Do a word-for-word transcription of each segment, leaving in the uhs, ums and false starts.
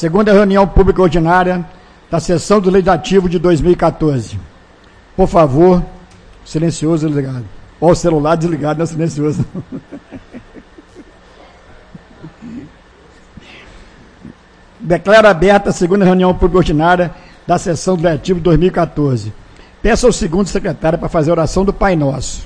Segunda reunião pública ordinária da sessão do Legislativo de dois mil e quatorze. Por favor, silencioso desligado. Ou o celular desligado, não é silencioso. Declaro aberta a segunda reunião pública ordinária da sessão do Legislativo de dois mil e quatorze. Peço ao segundo secretário para fazer a oração do Pai Nosso.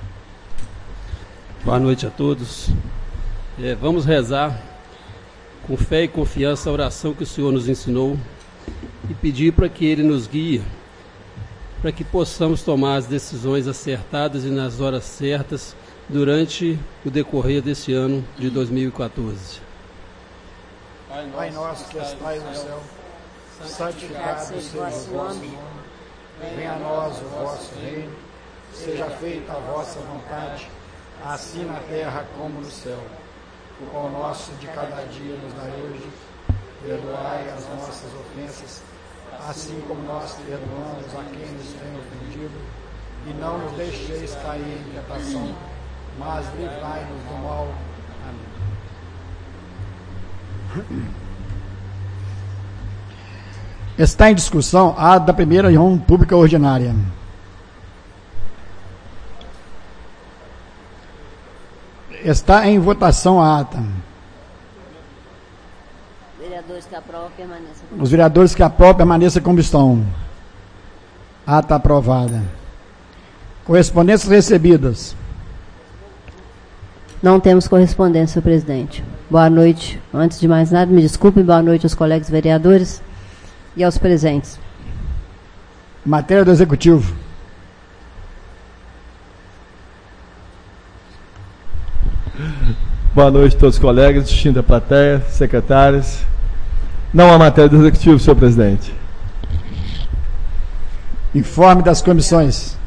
Boa noite a todos. É, vamos rezar com fé e confiança a oração que o Senhor nos ensinou e pedir para que Ele nos guie, para que possamos tomar as decisões acertadas e nas horas certas durante o decorrer desse ano de dois mil e quatorze. Pai nosso que estais no céu, santificado seja o vosso nome, venha a nós o vosso reino, seja feita a vossa vontade, assim na terra como no céu. O pão nosso de cada dia nos dai hoje, perdoai as nossas ofensas, assim como nós perdoamos a quem nos tem ofendido, e não nos deixeis cair em tentação, mas livrai-nos do mal. Amém. Está em discussão a da primeira reunião pública ordinária. Está em votação a ata. Vereadores que aprovam, permaneçam como estão. Os vereadores que aprovam, permaneçam como estão. Ata aprovada. Correspondências recebidas. Não temos correspondência, senhor presidente. Boa noite. Antes de mais nada, me desculpe, boa noite aos colegas vereadores e aos presentes. Matéria do Executivo. Boa noite a todos os colegas, distinta plateia, secretários. Não há matéria do Executivo, senhor presidente. Informe das comissões.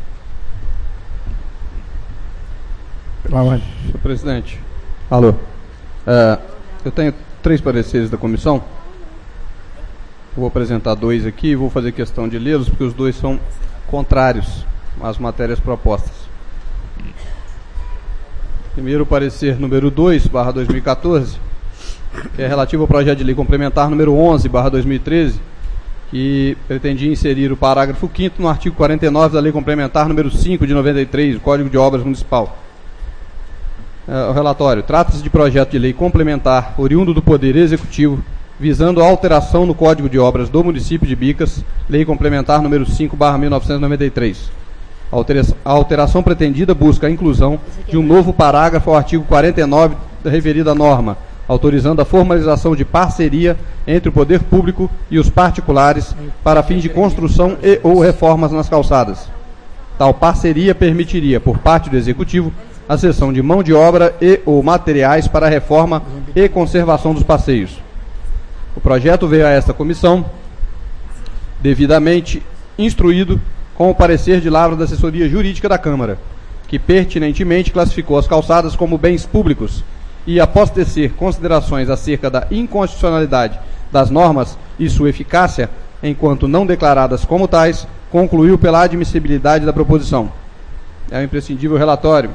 Pela ordem. Senhor presidente. Alô. É, eu tenho três pareceres da comissão. Eu vou apresentar dois aqui e vou fazer questão de lê-los, porque os dois são contrários às matérias propostas. Primeiro, o parecer número dois, barra dois mil e quatorze, que é relativo ao projeto de lei complementar número onze, barra dois mil e treze, que pretendia inserir o parágrafo quinto no artigo quarenta e nove da lei complementar número cinco de noventa e três, do Código de Obras Municipal. É, o relatório. Trata-se de projeto de lei complementar oriundo do Poder Executivo, visando a alteração no Código de Obras do município de Bicas, lei complementar número cinco, barra mil novecentos e noventa e três. A alteração pretendida busca a inclusão de um novo parágrafo ao artigo quarenta e nove da referida norma, autorizando a formalização de parceria entre o poder público e os particulares para fins de construção e ou reformas nas calçadas. Tal parceria permitiria, por parte do Executivo, a cessão de mão de obra e ou materiais para a reforma e conservação dos passeios. O projeto veio a esta comissão devidamente instruído com o parecer de lavra da assessoria jurídica da Câmara, que pertinentemente classificou as calçadas como bens públicos e, após tecer considerações acerca da inconstitucionalidade das normas e sua eficácia, enquanto não declaradas como tais, concluiu pela admissibilidade da proposição. É o imprescindível relatório.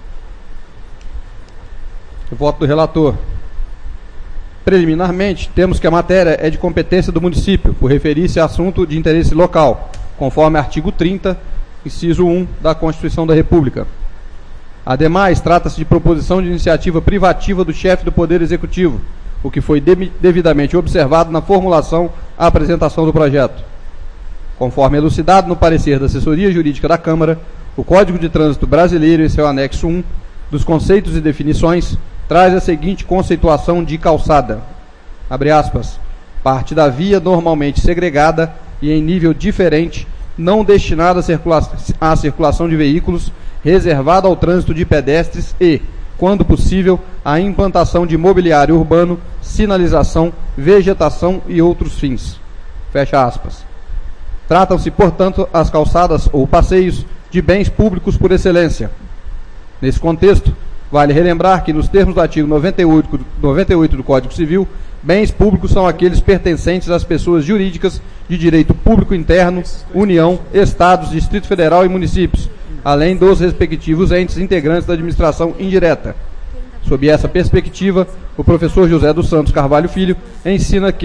O voto do relator. Preliminarmente, temos que a matéria é de competência do município, por referir-se a assunto de interesse local, conforme artigo trinta, inciso um da Constituição da República. Ademais, trata-se de proposição de iniciativa privativa do chefe do Poder Executivo, o que foi de- devidamente observado na formulação à apresentação do projeto. Conforme elucidado no parecer da assessoria jurídica da Câmara, o Código de Trânsito Brasileiro, em seu anexo um, dos conceitos e definições, traz a seguinte conceituação de calçada. Abre aspas. Parte da via normalmente segregada e em nível diferente, não destinada à, circula- à circulação de veículos, reservada ao trânsito de pedestres e, quando possível, à implantação de mobiliário urbano, sinalização, vegetação e outros fins. Fecha aspas. Tratam-se, portanto, as calçadas ou passeios de bens públicos por excelência. Nesse contexto, vale relembrar que, nos termos do artigo noventa e oito, noventa e oito do Código Civil, bens públicos são aqueles pertencentes às pessoas jurídicas de direito público interno, União, Estados, Distrito Federal e municípios, além dos respectivos entes integrantes da administração indireta. Sob essa perspectiva, o professor José dos Santos Carvalho Filho ensina que,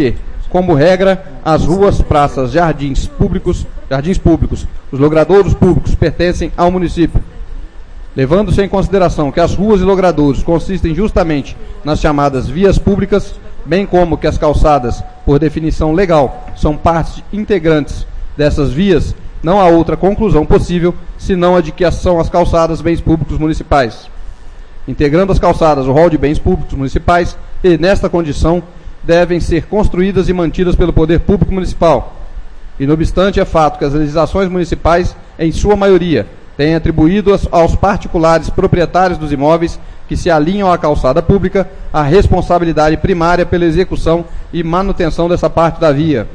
como regra, as ruas, praças, jardins públicos, jardins públicos, os logradouros públicos pertencem ao município. Levando-se em consideração que as ruas e logradouros consistem justamente nas chamadas vias públicas, bem como que as calçadas, por definição legal, são partes integrantes dessas vias, não há outra conclusão possível, senão a de que são as calçadas bens públicos municipais. Integrando as calçadas o rol de bens públicos municipais, e, nesta condição, devem ser construídas e mantidas pelo poder público municipal. E, não obstante, é fato que as legislações municipais, em sua maioria, têm atribuído aos particulares proprietários dos imóveis que se alinham à calçada pública a responsabilidade primária pela execução e manutenção dessa parte da via.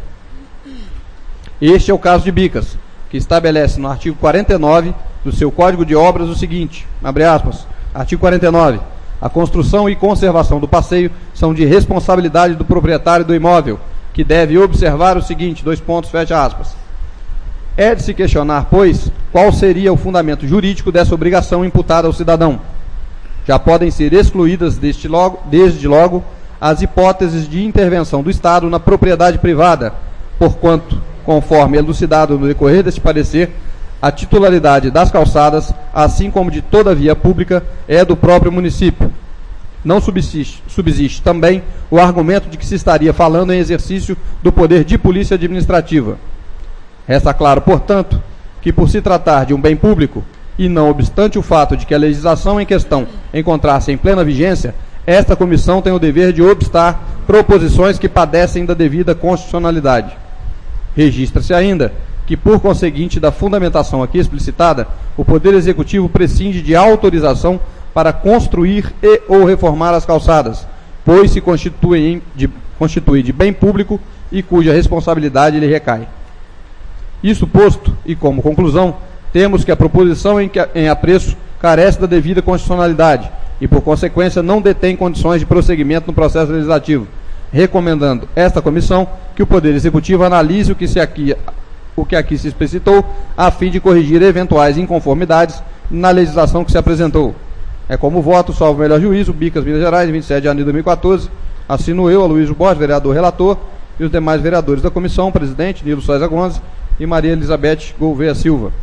Este é o caso de Bicas, que estabelece no artigo quarenta e nove do seu Código de Obras o seguinte, abre aspas, artigo quarenta e nove, a construção e conservação do passeio são de responsabilidade do proprietário do imóvel, que deve observar o seguinte, dois pontos, fecha aspas. É de se questionar, pois, qual seria o fundamento jurídico dessa obrigação imputada ao cidadão. Já podem ser excluídas deste logo, desde logo as hipóteses de intervenção do Estado na propriedade privada, porquanto, conforme elucidado no decorrer deste parecer, a titularidade das calçadas, assim como de toda via pública, é do próprio município. Não subsiste, subsiste também o argumento de que se estaria falando em exercício do poder de polícia administrativa. Resta claro, portanto, que por se tratar de um bem público, e não obstante o fato de que a legislação em questão encontrasse em plena vigência, esta comissão tem o dever de obstar proposições que padecem da devida constitucionalidade. Registra-se ainda que, por conseguinte da fundamentação aqui explicitada, o Poder Executivo prescinde de autorização para construir e ou reformar as calçadas, pois se constitui de, constitui de bem público e cuja responsabilidade lhe recai. Isso posto, e como conclusão, temos que a proposição em, que, em apreço carece da devida constitucionalidade e, por consequência, não detém condições de prosseguimento no processo legislativo, recomendando esta comissão que o Poder Executivo analise o que, se aqui, o que aqui se explicitou, a fim de corrigir eventuais inconformidades na legislação que se apresentou. É como voto, salvo o melhor juízo, Bicas, Minas Gerais, vinte e sete de janeiro de dois mil e quatorze, assino eu, Aloysio Borges, vereador relator, e os demais vereadores da comissão, presidente, Nilo Soares Gonçalves e Maria Elizabeth Gouveia Silva.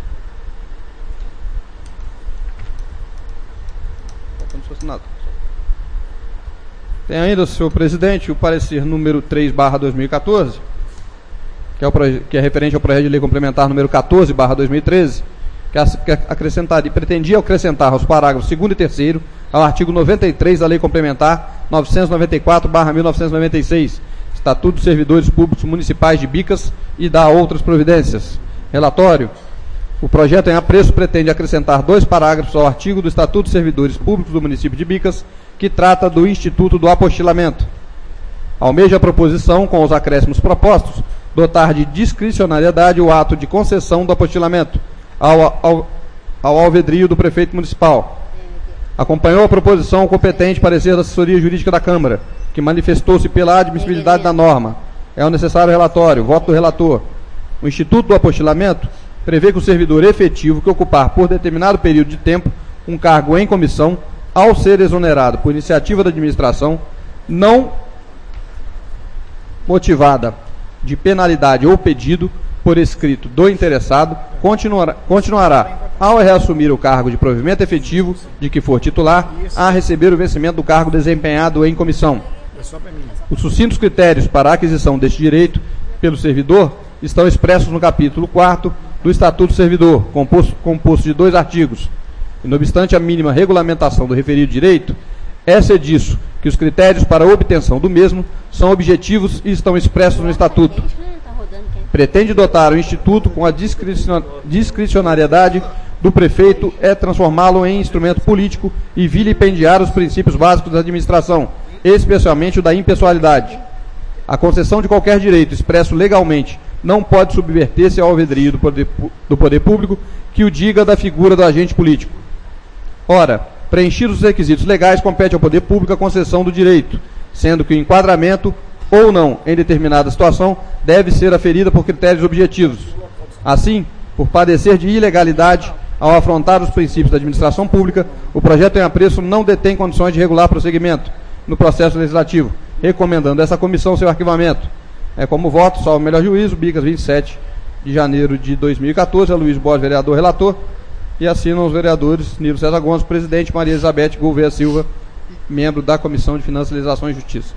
Tem ainda, senhor presidente, o parecer número três barra dois mil e quatorze, que é, o que é referente ao projeto de lei complementar número quatorze barra dois mil e treze, que, acrescentar, pretendia acrescentar aos parágrafos segundo e terceiro ao artigo noventa e três da lei complementar novecentos e noventa e quatro barra mil novecentos e noventa e seis, Estatuto dos Servidores Públicos Municipais de Bicas, e dá outras providências. Relatório. O projeto em apreço pretende acrescentar dois parágrafos ao artigo do Estatuto dos Servidores Públicos do município de Bicas, que trata do Instituto do Apostilamento. Almeja a proposição, com os acréscimos propostos, dotar de discricionariedade o ato de concessão do apostilamento ao, ao, ao alvedrio do prefeito municipal. Acompanhou a proposição o competente parecer da assessoria jurídica da Câmara, que manifestou-se pela admissibilidade da norma. É o necessário relatório. Voto do relator. O Instituto do Apostilamento prevê que o servidor efetivo que ocupar por determinado período de tempo um cargo em comissão, ao ser exonerado por iniciativa da administração, não motivada de penalidade ou pedido por escrito do interessado, continuará, continuará ao reassumir o cargo de provimento efetivo de que for titular, a receber o vencimento do cargo desempenhado em comissão. Os sucintos critérios para a aquisição deste direito pelo servidor estão expressos no capítulo quarto do Estatuto do Servidor, composto, composto de dois artigos. E, não obstante a mínima regulamentação do referido direito, é disso que os critérios para a obtenção do mesmo são objetivos e estão expressos no Estatuto. Pretende dotar o Instituto com a discricion... discricionariedade do prefeito é transformá-lo em instrumento político e vilipendiar os princípios básicos da administração, especialmente o da impessoalidade. A concessão de qualquer direito expresso legalmente não pode subverter-se ao alvedrio do poder, do poder público que o diga da figura do agente político. Ora, preenchidos os requisitos legais, compete ao poder público a concessão do direito, sendo que o enquadramento ou não em determinada situação deve ser aferida por critérios objetivos. Assim, por padecer de ilegalidade ao afrontar os princípios da administração pública, o projeto em apreço não detém condições de regular prosseguimento no processo legislativo, recomendando essa comissão seu arquivamento. É, como voto, salvo o melhor juízo, Bicas, vinte e sete de janeiro de dois mil e quatorze, Aloysio Borges, vereador, relator, e assinam os vereadores Nilo César Gomes, presidente, Maria Elizabeth Gouveia Silva, membro da Comissão de Finanças, Legislação e Justiça.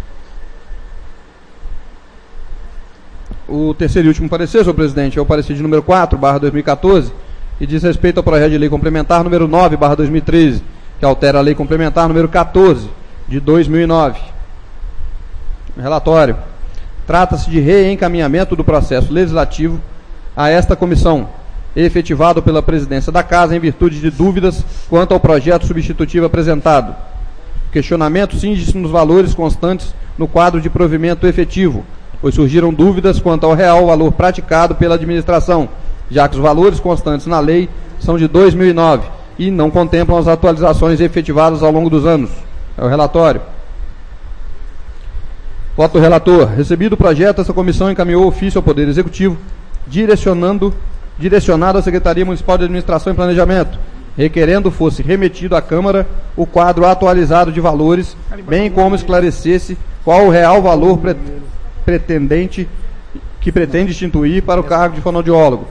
O terceiro e último parecer, senhor presidente, é o parecer de número quatro, barra dois mil e quatorze, e diz respeito ao projeto de lei complementar número nove, barra dois mil e treze, que altera a lei complementar número quatorze, de dois mil e nove. Relatório. Trata-se de reencaminhamento do processo legislativo a esta comissão, efetivado pela presidência da Casa em virtude de dúvidas quanto ao projeto substitutivo apresentado. O questionamento cinge-se nos valores constantes no quadro de provimento efetivo, pois surgiram dúvidas quanto ao real valor praticado pela administração, já que os valores constantes na lei são de dois mil e nove e não contemplam as atualizações efetivadas ao longo dos anos. É o relatório. Voto do relator. Recebido o projeto, essa comissão encaminhou ofício ao Poder Executivo, direcionando, direcionado à Secretaria Municipal de Administração e Planejamento, requerendo fosse remetido à Câmara o quadro atualizado de valores, bem como esclarecesse qual o real valor pre pretendente que pretende instituir para o cargo de fonoaudiólogo.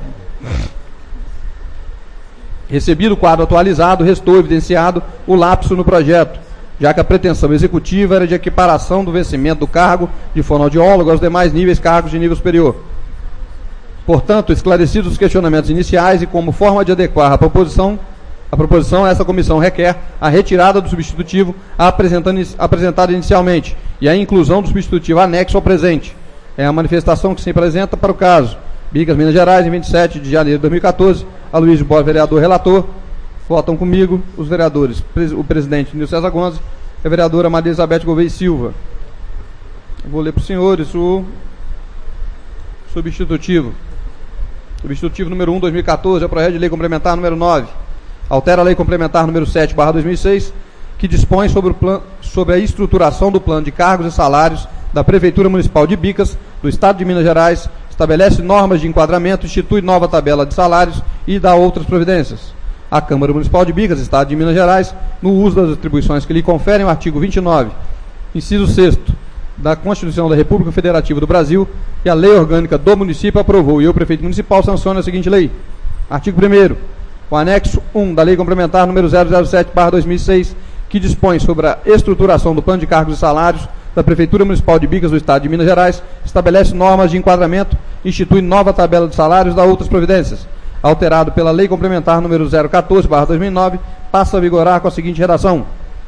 Recebido o quadro atualizado, restou evidenciado o lapso no projeto, já que a pretensão executiva era de equiparação do vencimento do cargo de fonoaudiólogo aos demais níveis cargos de nível superior. Portanto, esclarecidos os questionamentos iniciais e como forma de adequar a proposição, a proposição, essa comissão requer a retirada do substitutivo apresentado inicialmente e a inclusão do substitutivo anexo ao presente. É a manifestação que se apresenta para o caso. Bicas, Minas Gerais, em vinte e sete de janeiro de dois mil e quatorze, Aloysio Borges, vereador, relator. Votam comigo os vereadores, o presidente Nilo César Gomes e a vereadora Maria Elizabeth Gouveia Silva. Vou ler para os senhores o substitutivo. Substitutivo número um, dois mil e quatorze, é o projeto de lei complementar número nove. Altera a lei complementar número sete, barra dois mil e seis, que dispõe sobre, o plan, sobre a estruturação do plano de cargos e salários da Prefeitura Municipal de Bicas, do Estado de Minas Gerais, estabelece normas de enquadramento, institui nova tabela de salários e dá outras providências. A Câmara Municipal de Bicas, Estado de Minas Gerais, no uso das atribuições que lhe conferem o artigo vinte e nove, inciso sexto, da Constituição da República Federativa do Brasil e a Lei Orgânica do Município aprovou e o Prefeito Municipal sanciona a seguinte lei. Artigo primeiro, o anexo um da Lei Complementar número zero zero sete, barra dois mil e seis, que dispõe sobre a estruturação do plano de cargos e salários da Prefeitura Municipal de Bicas do Estado de Minas Gerais, estabelece normas de enquadramento, institui nova tabela de salários e dá outras providências. Alterado pela Lei Complementar número zero quatorze, barra dois mil e nove, passa a vigorar com a seguinte redação.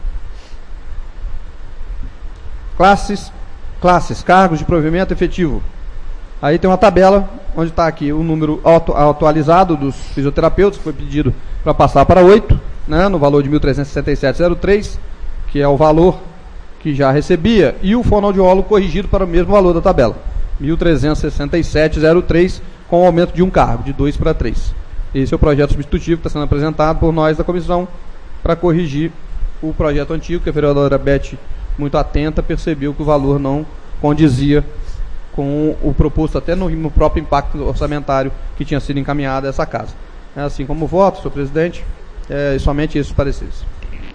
Classes, classes, cargos de provimento efetivo. Aí tem uma tabela, onde está aqui o número auto, atualizado dos fisioterapeutas, que foi pedido para passar para oito, né, no valor de mil trezentos e sessenta e sete vírgula zero três, que é o valor que já recebia, e o fonoaudiólogo corrigido para o mesmo valor da tabela, mil trezentos e sessenta e sete vírgula zero três, com o aumento de um cargo, de dois para três. Esse é o projeto substitutivo que está sendo apresentado por nós da comissão para corrigir o projeto antigo, que a vereadora Beth, muito atenta, percebeu que o valor não condizia com o proposto, até no, no próprio impacto orçamentário que tinha sido encaminhado a essa casa. É assim como voto, senhor presidente, é, somente esses pareceres.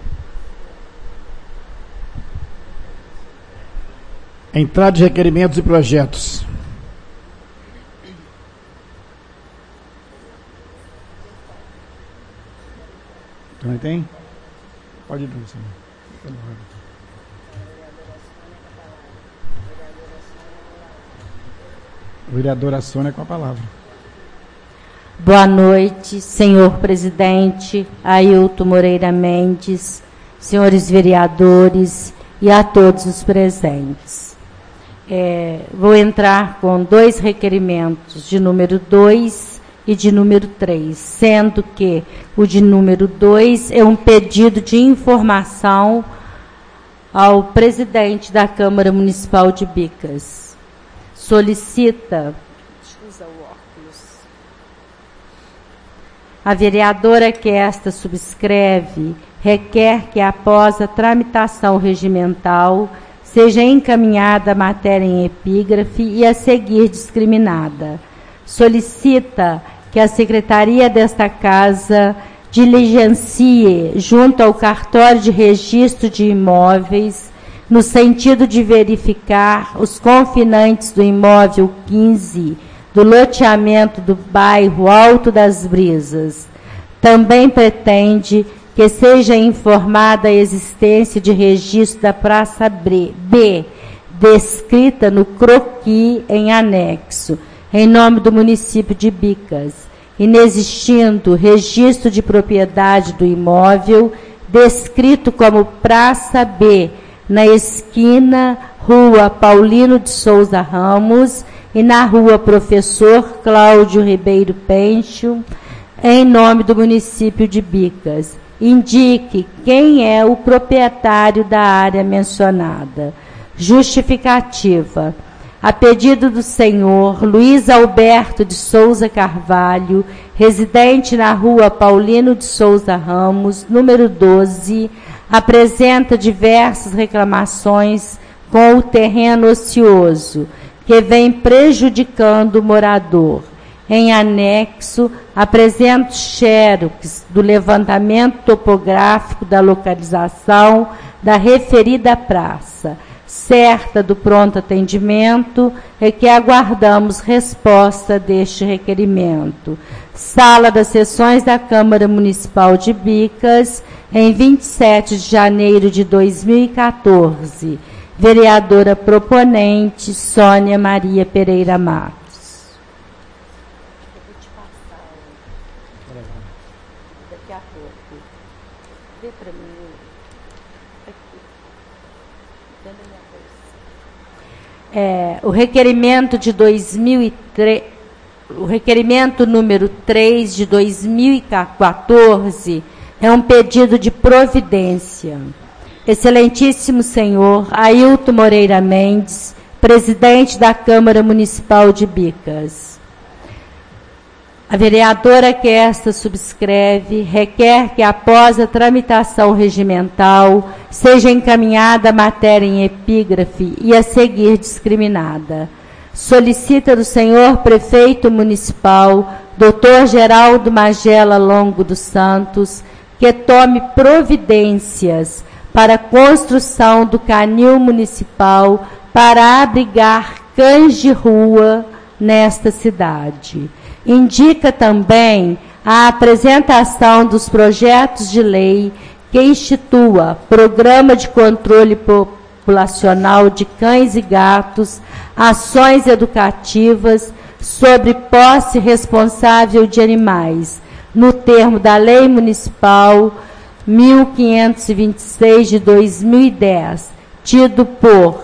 Entrada de requerimentos e projetos. Também tem? Pode ir, senhor. Vereadora Sônia com a palavra. Boa noite, senhor presidente, Ailton Moreira Mendes, senhores vereadores e a todos os presentes. É, vou entrar com dois requerimentos, de número dois e de número três, sendo que o de número dois é um pedido de informação ao presidente da Câmara Municipal de Bicas. Solicita a vereadora que esta subscreve requer que após a tramitação regimental seja encaminhada a matéria em epígrafe e a seguir discriminada. Solicita que a secretaria desta casa diligencie junto ao cartório de registro de imóveis no sentido de verificar os confinantes do imóvel quinze do loteamento do bairro Alto das Brisas. Também pretende que seja informada a existência de registro da Praça B, descrita no croquis em anexo, em nome do município de Bicas, inexistindo registro de propriedade do imóvel, descrito como Praça B, na esquina Rua Paulino de Souza Ramos e na Rua Professor Cláudio Ribeiro Pencho, em nome do município de Bicas. Indique quem é o proprietário da área mencionada. Justificativa. A pedido do senhor Luiz Alberto de Souza Carvalho, residente na Rua Paulino de Souza Ramos, número doze, apresenta diversas reclamações com o terreno ocioso, que vem prejudicando o morador. Em anexo, apresenta xerox do levantamento topográfico da localização da referida praça, certa do pronto atendimento, e que aguardamos resposta deste requerimento. Sala das Sessões da Câmara Municipal de Bicas, em vinte e sete de janeiro de dois mil e quatorze. Vereadora proponente, Sônia Maria Pereira Matos. Eu vou te passar daqui a pouco. Vê para mim. Aqui. Dentro da minha bolsa. É, o requerimento de dois mil e três, o requerimento número três de dois mil e quatorze, é um pedido de providência. Excelentíssimo senhor Ailton Moreira Mendes, presidente da Câmara Municipal de Bicas. A vereadora que esta subscreve requer que, após a tramitação regimental, seja encaminhada a matéria em epígrafe e a seguir discriminada. Solicita do senhor prefeito municipal, doutor Geraldo Magela Longo dos Santos, que tome providências para a construção do canil municipal para abrigar cães de rua nesta cidade. Indica também a apresentação dos projetos de lei que institua Programa de Controle Populacional de Cães e Gatos, ações educativas sobre posse responsável de animais, no termo da Lei Municipal mil quinhentos e vinte e seis de dois mil e dez, tido por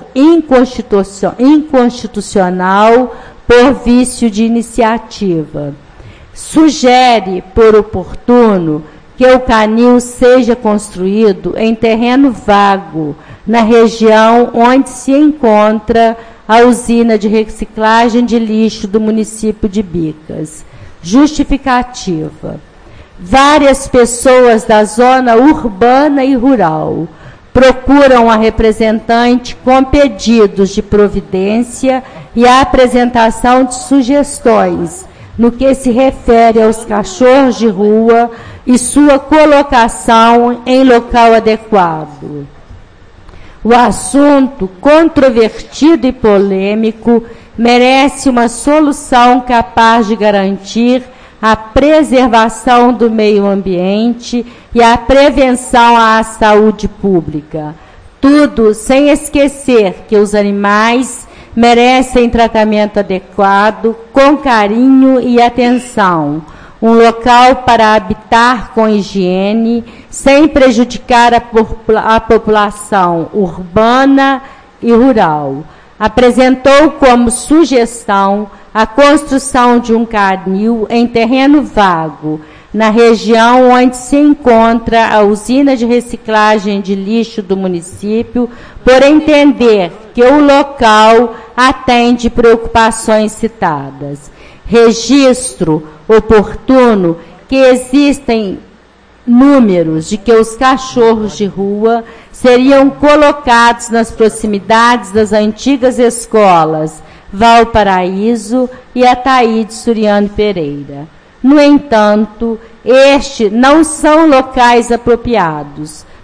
inconstitucional por vício de iniciativa. Sugere, por oportuno, que o canil seja construído em terreno vago, na região onde se encontra a usina de reciclagem de lixo do município de Bicas. Justificativa. Várias pessoas da zona urbana e rural procuram a representante com pedidos de providência e a apresentação de sugestões no que se refere aos cachorros de rua e sua colocação em local adequado. O assunto, controvertido e polêmico, merece uma solução capaz de garantir a preservação do meio ambiente e a prevenção à saúde pública. Tudo sem esquecer que os animais merecem tratamento adequado, com carinho e atenção, um local para habitar com higiene, sem prejudicar a, popula- a população urbana e rural. Apresentou como sugestão a construção de um canil em terreno vago, na região onde se encontra a usina de reciclagem de lixo do município, por entender que o local atende preocupações citadas. Registro oportuno que existem números de que os cachorros de rua seriam colocados nas proximidades das antigas escolas Valparaíso e Ataíde Suriano Pereira. No entanto, estes não são locais apropriados,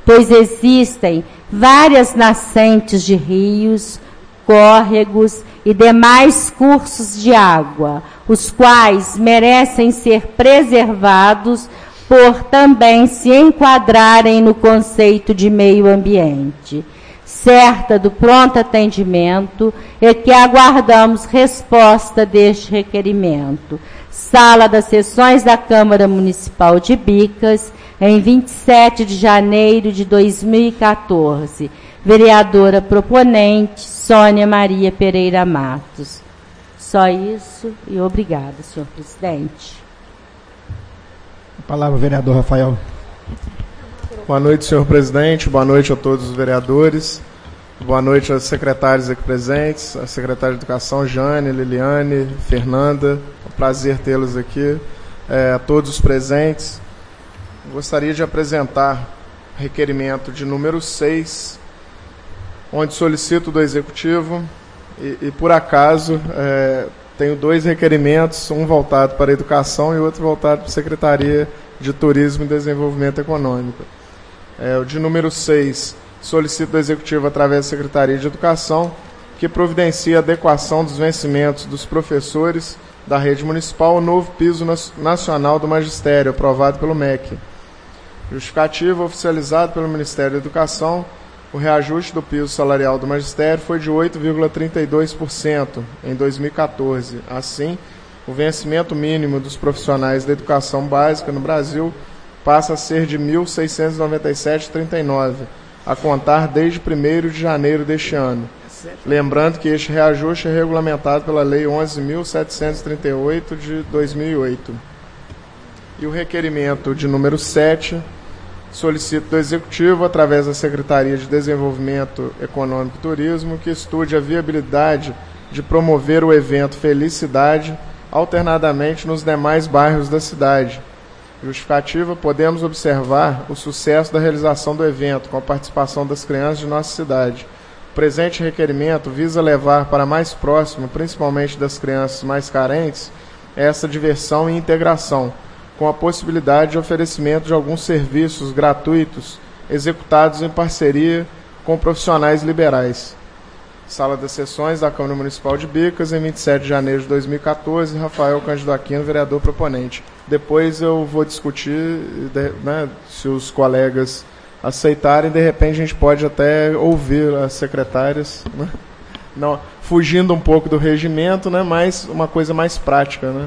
pois existem várias nascentes de rios, córregos e demais cursos de água, os quais merecem ser preservados por também se enquadrarem no conceito de meio ambiente. Certa do pronto atendimento e que aguardamos resposta deste requerimento. Sala das Sessões da Câmara Municipal de Bicas, em vinte e sete de janeiro de dois mil e quatorze. Vereadora proponente, Sônia Maria Pereira Matos. Só isso e obrigada, senhor presidente. A palavra, vereador Rafael. Boa noite, senhor presidente. Boa noite a todos os vereadores. Boa noite aos secretários aqui presentes, a secretária de Educação, Jane, Liliane, Fernanda. É um prazer tê-los aqui. É, a todos os presentes. Gostaria de apresentar o requerimento de número seis, onde solicito do Executivo, e, e por acaso, é, tenho dois requerimentos, um voltado para a Educação e outro voltado para a Secretaria de Turismo e Desenvolvimento Econômico. É, o de número seis, solicito do Executivo, através da Secretaria de Educação, que providencie a adequação dos vencimentos dos professores da rede municipal ao novo piso nacional do magistério, aprovado pelo M E C. Justificativa oficializado pelo Ministério da Educação, o reajuste do piso salarial do magistério foi de oito vírgula trinta e dois por cento em dois mil e quatorze. Assim, o vencimento mínimo dos profissionais da educação básica no Brasil passa a ser de mil seiscentos e noventa e sete vírgula trinta e nove reais, a contar desde primeiro de janeiro deste ano. Lembrando que este reajuste é regulamentado pela Lei onze mil setecentos e trinta e oito de dois mil e oito. E o requerimento de número sete, solicito do Executivo, através da Secretaria de Desenvolvimento Econômico e Turismo, que estude a viabilidade de promover o evento Felicidade alternadamente nos demais bairros da cidade. Justificativa, podemos observar o sucesso da realização do evento com a participação das crianças de nossa cidade. O presente requerimento visa levar para mais próximo, principalmente das crianças mais carentes, essa diversão e integração, com a possibilidade de oferecimento de alguns serviços gratuitos executados em parceria com profissionais liberais. Sala das Sessões da Câmara Municipal de Bicas, em vinte e sete de janeiro de dois mil e quatorze, Rafael Cândido Aquino, vereador proponente. Depois eu vou discutir, né, se os colegas aceitarem, de repente a gente pode até ouvir as secretárias, né? Não, fugindo um pouco do regimento, né, mas uma coisa mais prática, né?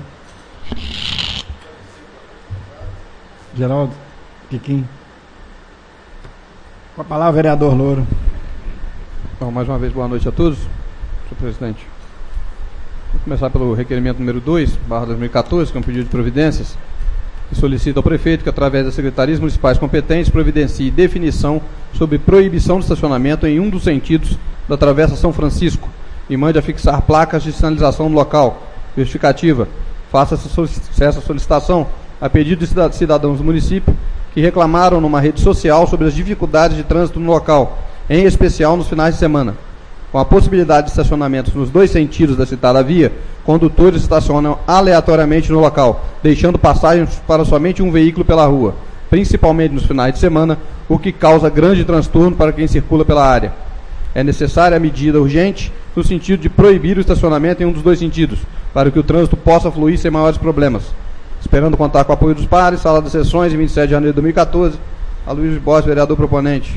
Geraldo, Piquim. Com a palavra, vereador Louro. Bom, mais uma vez, boa noite a todos, senhor presidente. Vou começar pelo requerimento número dois, barra dois mil e quatorze, que é um pedido de providências, que solicita ao prefeito que, através das secretarias municipais competentes, providencie definição sobre proibição de estacionamento em um dos sentidos da Travessa São Francisco e mande afixar placas de sinalização no local. Justificativa, faça essa solicitação a pedido de cidadãos do município que reclamaram numa rede social sobre as dificuldades de trânsito no local, em especial nos finais de semana. Com a possibilidade de estacionamentos nos dois sentidos da citada via, condutores estacionam aleatoriamente no local, deixando passagens para somente um veículo pela rua, principalmente nos finais de semana, o que causa grande transtorno para quem circula pela área. É necessária a medida urgente no sentido de proibir o estacionamento em um dos dois sentidos, para que o trânsito possa fluir sem maiores problemas. Esperando contar com o apoio dos pares, Sala das Sessões, em vinte e sete de janeiro de dois mil e quatorze, Aloysio Borges, vereador proponente.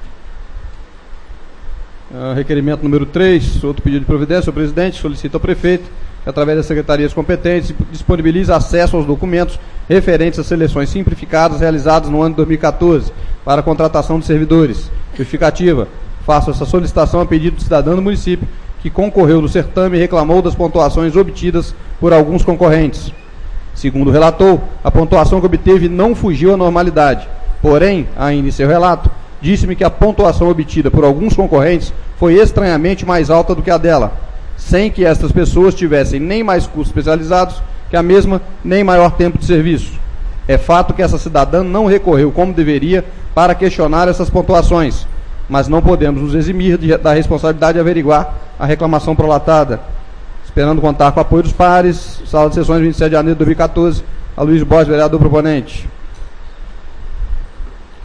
Uh, requerimento número três, outro pedido de providência, o presidente solicita ao prefeito que, através das secretarias competentes, disponibilize acesso aos documentos referentes às seleções simplificadas realizadas no ano de dois mil e quatorze para a contratação de servidores. Justificativa, faço essa solicitação a pedido do cidadão do município que concorreu no certame e reclamou das pontuações obtidas por alguns concorrentes. Segundo relatou, a pontuação que obteve não fugiu à normalidade. Porém, ainda em seu relato, disse-me que a pontuação obtida por alguns concorrentes foi estranhamente mais alta do que a dela, sem que estas pessoas tivessem nem mais cursos especializados que a mesma, nem maior tempo de serviço. É fato que essa cidadã não recorreu como deveria para questionar essas pontuações, mas não podemos nos eximir de, da responsabilidade de averiguar a reclamação prolatada. Esperando contar com o apoio dos pares, Sala de Sessões, vinte e sete de janeiro de dois mil e quatorze, Aloysio Borges, vereador proponente.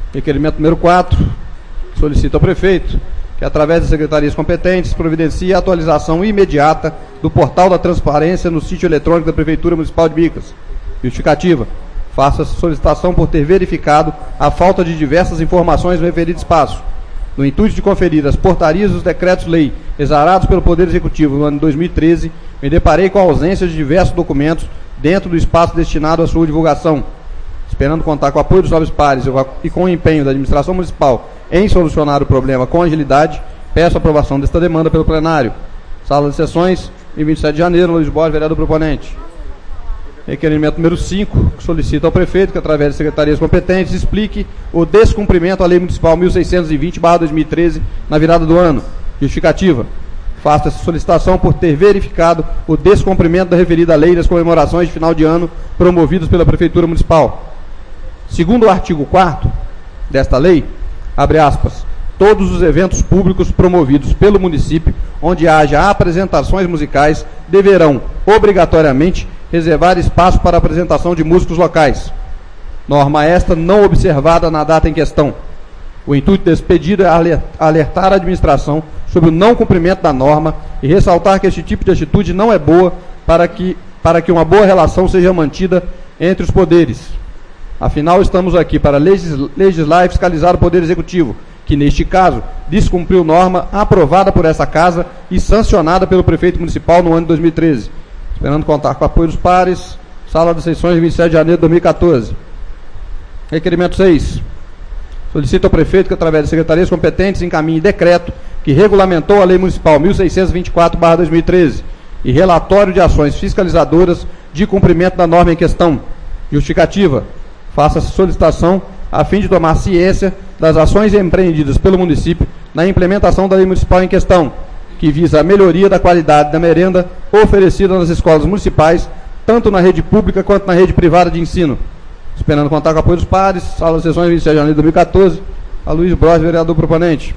Requerimento número quatro, solicita ao prefeito que, através das secretarias competentes, providencie a atualização imediata do portal da transparência no sítio eletrônico da Prefeitura Municipal de Bicas. Justificativa. Faça solicitação por ter verificado a falta de diversas informações no referido espaço. No intuito de conferir as portarias dos decretos-lei exarados pelo Poder Executivo no ano de dois mil e treze, me deparei com a ausência de diversos documentos dentro do espaço destinado à sua divulgação. Esperando contar com o apoio dos nobres pares e com o empenho da administração municipal em solucionar o problema com agilidade, peço a aprovação desta demanda pelo plenário. Sala de sessões, em vinte e sete de janeiro, Luiz Borges, vereador proponente. Requerimento número cinco, que solicita ao prefeito que, através de secretarias competentes, explique o descumprimento à Lei Municipal mil seiscentos e vinte barra dois mil e treze na virada do ano. Justificativa. Faço essa solicitação por ter verificado o descumprimento da referida lei nas comemorações de final de ano promovidas pela Prefeitura Municipal. Segundo o artigo quarto desta lei, abre aspas, todos os eventos públicos promovidos pelo município, onde haja apresentações musicais, deverão, obrigatoriamente, reservar espaço para a apresentação de músicos locais. Norma esta não observada na data em questão. O intuito desse pedido é alertar a administração sobre o não cumprimento da norma e ressaltar que este tipo de atitude não é boa para que, para que uma boa relação seja mantida entre os poderes. Afinal, estamos aqui para legislar e fiscalizar o Poder Executivo, que, neste caso, descumpriu norma aprovada por essa Casa e sancionada pelo prefeito municipal no ano de dois mil e treze. Esperando contar com o apoio dos pares, sala de sessões de vinte e sete de janeiro de dois mil e quatorze. Requerimento seis. Solicita ao prefeito que, através de secretarias competentes, encaminhe decreto que regulamentou a Lei Municipal mil seiscentos e vinte e quatro barra dois mil e treze e relatório de ações fiscalizadoras de cumprimento da norma em questão. Justificativa. Faça essa solicitação a fim de tomar ciência das ações empreendidas pelo município na implementação da Lei Municipal em questão, que visa a melhoria da qualidade da merenda oferecida nas escolas municipais, tanto na rede pública quanto na rede privada de ensino. Esperando contar com o apoio dos pares, sala de sessões vinte e sete de janeiro de dois mil e quatorze, a Luiz Borges, vereador proponente.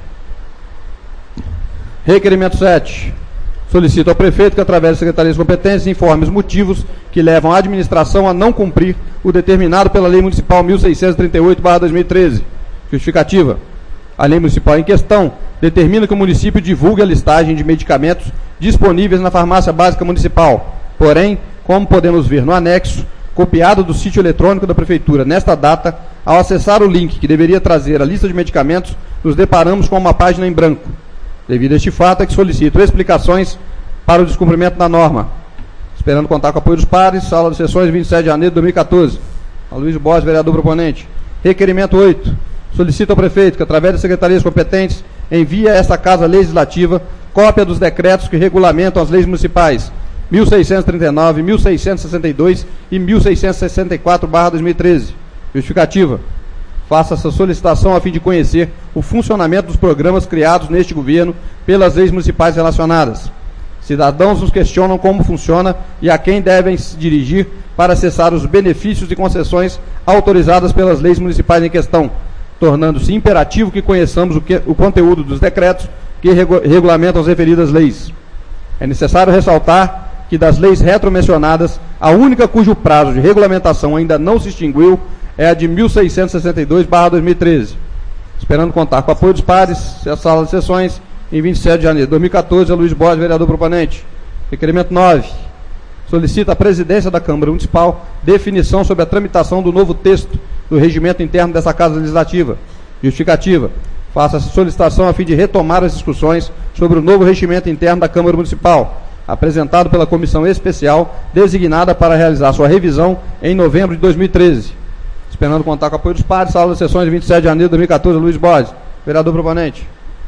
Requerimento sete. Solicito ao prefeito que, através das secretarias competentes, informe os motivos que levam a administração a não cumprir o determinado pela Lei Municipal mil seiscentos e trinta e oito barra dois mil e treze. Justificativa. A Lei Municipal em questão determina que o município divulgue a listagem de medicamentos disponíveis na farmácia básica municipal. Porém, como podemos ver no anexo, copiado do sítio eletrônico da Prefeitura nesta data, ao acessar o link que deveria trazer a lista de medicamentos, nos deparamos com uma página em branco. Devido a este fato, é que solicito explicações para o descumprimento da norma. Esperando contar com o apoio dos pares, sala de sessões vinte e sete de janeiro de dois mil e quatorze. A Luiz Borges, vereador proponente. Requerimento oito. Solicito ao prefeito que, através das secretarias competentes, envie a esta Casa Legislativa cópia dos decretos que regulamentam as leis municipais mil seiscentos e trinta e nove, mil seiscentos e sessenta e dois e mil seiscentos e sessenta e quatro barra dois mil e treze. Justificativa. Faça essa solicitação a fim de conhecer o funcionamento dos programas criados neste governo pelas leis municipais relacionadas. Cidadãos nos questionam como funciona e a quem devem se dirigir para acessar os benefícios e concessões autorizadas pelas leis municipais em questão, tornando-se imperativo que conheçamos o, que, o conteúdo dos decretos que regu, regulamentam as referidas leis. É necessário ressaltar que das leis retromencionadas, a única cujo prazo de regulamentação ainda não se extinguiu é a de mil seiscentos e sessenta e dois barra dois mil e treze. Esperando contar com o apoio dos pares, a sala de sessões, em vinte e sete de janeiro de dois mil e quatorze, a Luiz Borges, vereador proponente. Requerimento nove. Solicita a presidência da Câmara Municipal definição sobre a tramitação do novo texto do regimento interno dessa Casa Legislativa. Justificativa. Faça essa solicitação a fim de retomar as discussões sobre o novo regimento interno da Câmara Municipal, apresentado pela comissão especial designada para realizar sua revisão em novembro de dois mil e treze. Esperando contar com o apoio dos pares, sala de sessões de vinte e sete de janeiro de dois mil e quatorze, Luiz Borges, vereador proponente.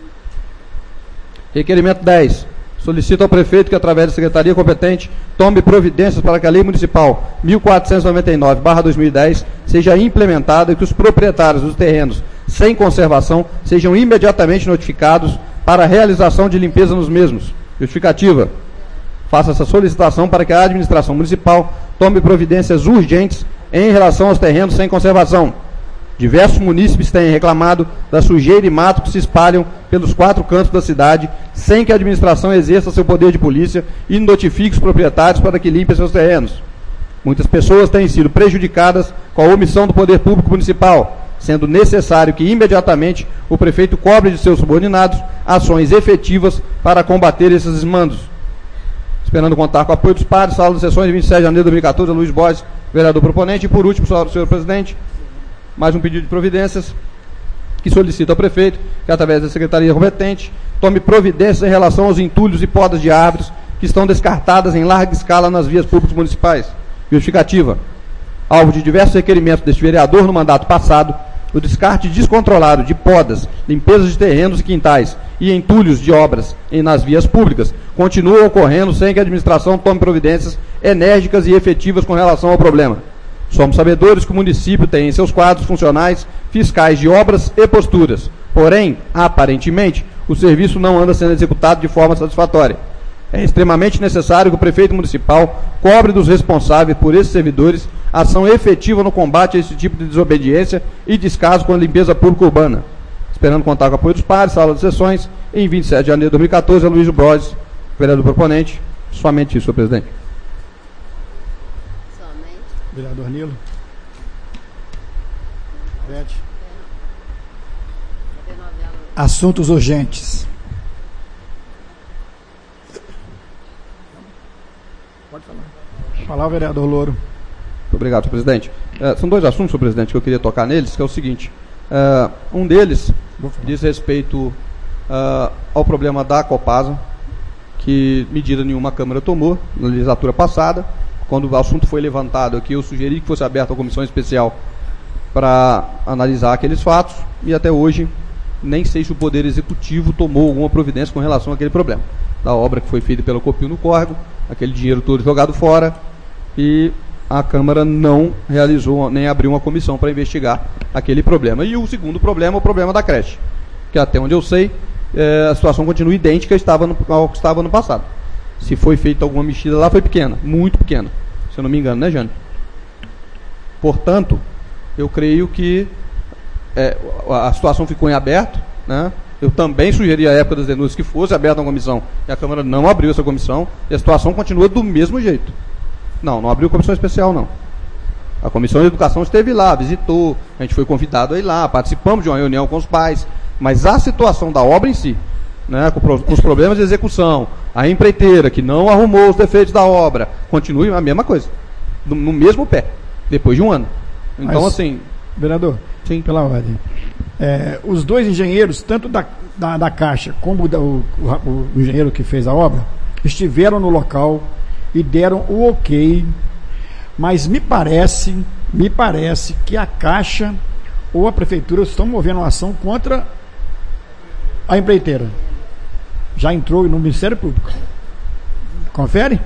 Requerimento dez. Solicito ao prefeito que, através da secretaria competente, tome providências para que a Lei Municipal mil quatrocentos e noventa e nove barra dois mil e dez seja implementada e que os proprietários dos terrenos sem conservação sejam imediatamente notificados para a realização de limpeza nos mesmos. Justificativa. Faça essa solicitação para que a administração municipal tome providências urgentes em relação aos terrenos sem conservação. Diversos munícipes têm reclamado da sujeira e mato que se espalham pelos quatro cantos da cidade, sem que a administração exerça seu poder de polícia e notifique os proprietários para que limpem seus terrenos. Muitas pessoas têm sido prejudicadas com a omissão do poder público municipal, sendo necessário que imediatamente o prefeito cobre de seus subordinados ações efetivas para combater esses desmandos. Esperando contar com o apoio dos pares, sala de sessões de vinte e sete de janeiro de dois mil e quatorze, Luiz Borges, vereador proponente. E por último, senhor presidente, mais um pedido de providências que solicita ao prefeito que, através da secretaria competente, tome providências em relação aos entulhos e podas de árvores que estão descartadas em larga escala nas vias públicas municipais. Justificativa: alvo de diversos requerimentos deste vereador no mandato passado, o descarte descontrolado de podas, limpezas de terrenos e quintais e entulhos de obras em, nas vias públicas continua ocorrendo sem que a administração tome providências enérgicas e efetivas com relação ao problema. Somos sabedores que o município tem em seus quadros funcionais fiscais de obras e posturas, porém, aparentemente, o serviço não anda sendo executado de forma satisfatória. É extremamente necessário que o prefeito municipal cobre dos responsáveis por esses servidores ação efetiva no combate a esse tipo de desobediência e descaso com a limpeza pública urbana. Esperando contar com o apoio dos pares, sala de sessões, em vinte e sete de janeiro de dois mil e quatorze, Luiz Borges, vereador proponente. Somente isso, senhor presidente. Somente. Vereador Nilo. Bete. Assuntos urgentes. Pode falar. Falar o vereador Louro. Muito obrigado, senhor presidente. É, são dois assuntos, senhor presidente, que eu queria tocar neles, que é o seguinte. É, um deles diz respeito uh, ao problema da Copasa, que medida nenhuma a Câmara tomou na legislatura passada. Quando o assunto foi levantado aqui, eu sugeri que fosse aberta a comissão especial para analisar aqueles fatos, e até hoje nem sei se o Poder Executivo tomou alguma providência com relação àquele problema, da obra que foi feita pela Copil no Córrego, aquele dinheiro todo jogado fora, e a Câmara não realizou, nem abriu uma comissão para investigar aquele problema. E o segundo problema é o problema da creche, que até onde eu sei, é, a situação continua idêntica estava no, ao que estava no passado. Se foi feita alguma mexida lá, foi pequena, muito pequena, se eu não me engano, né, Jane? Portanto, eu creio que é, a situação ficou em aberto, né? Eu também sugeri à época das denúncias que fosse aberta uma comissão, e a Câmara não abriu essa comissão, e a situação continua do mesmo jeito. Não, não abriu comissão especial, não. A Comissão de Educação esteve lá, visitou, a gente foi convidado a ir lá, participamos de uma reunião com os pais, mas a situação da obra em si, né, com, com os problemas de execução, a empreiteira que não arrumou os defeitos da obra, continua a mesma coisa, no, no mesmo pé, depois de um ano. Então, mas, assim... Vereador, sim, pela ordem. É, os dois engenheiros, tanto da, da, da Caixa como da, o, o, o engenheiro que fez a obra, estiveram no local e deram o ok, mas me parece, me parece que a Caixa ou a Prefeitura estão movendo uma ação contra a empreiteira. Já entrou no Ministério Público. Confere?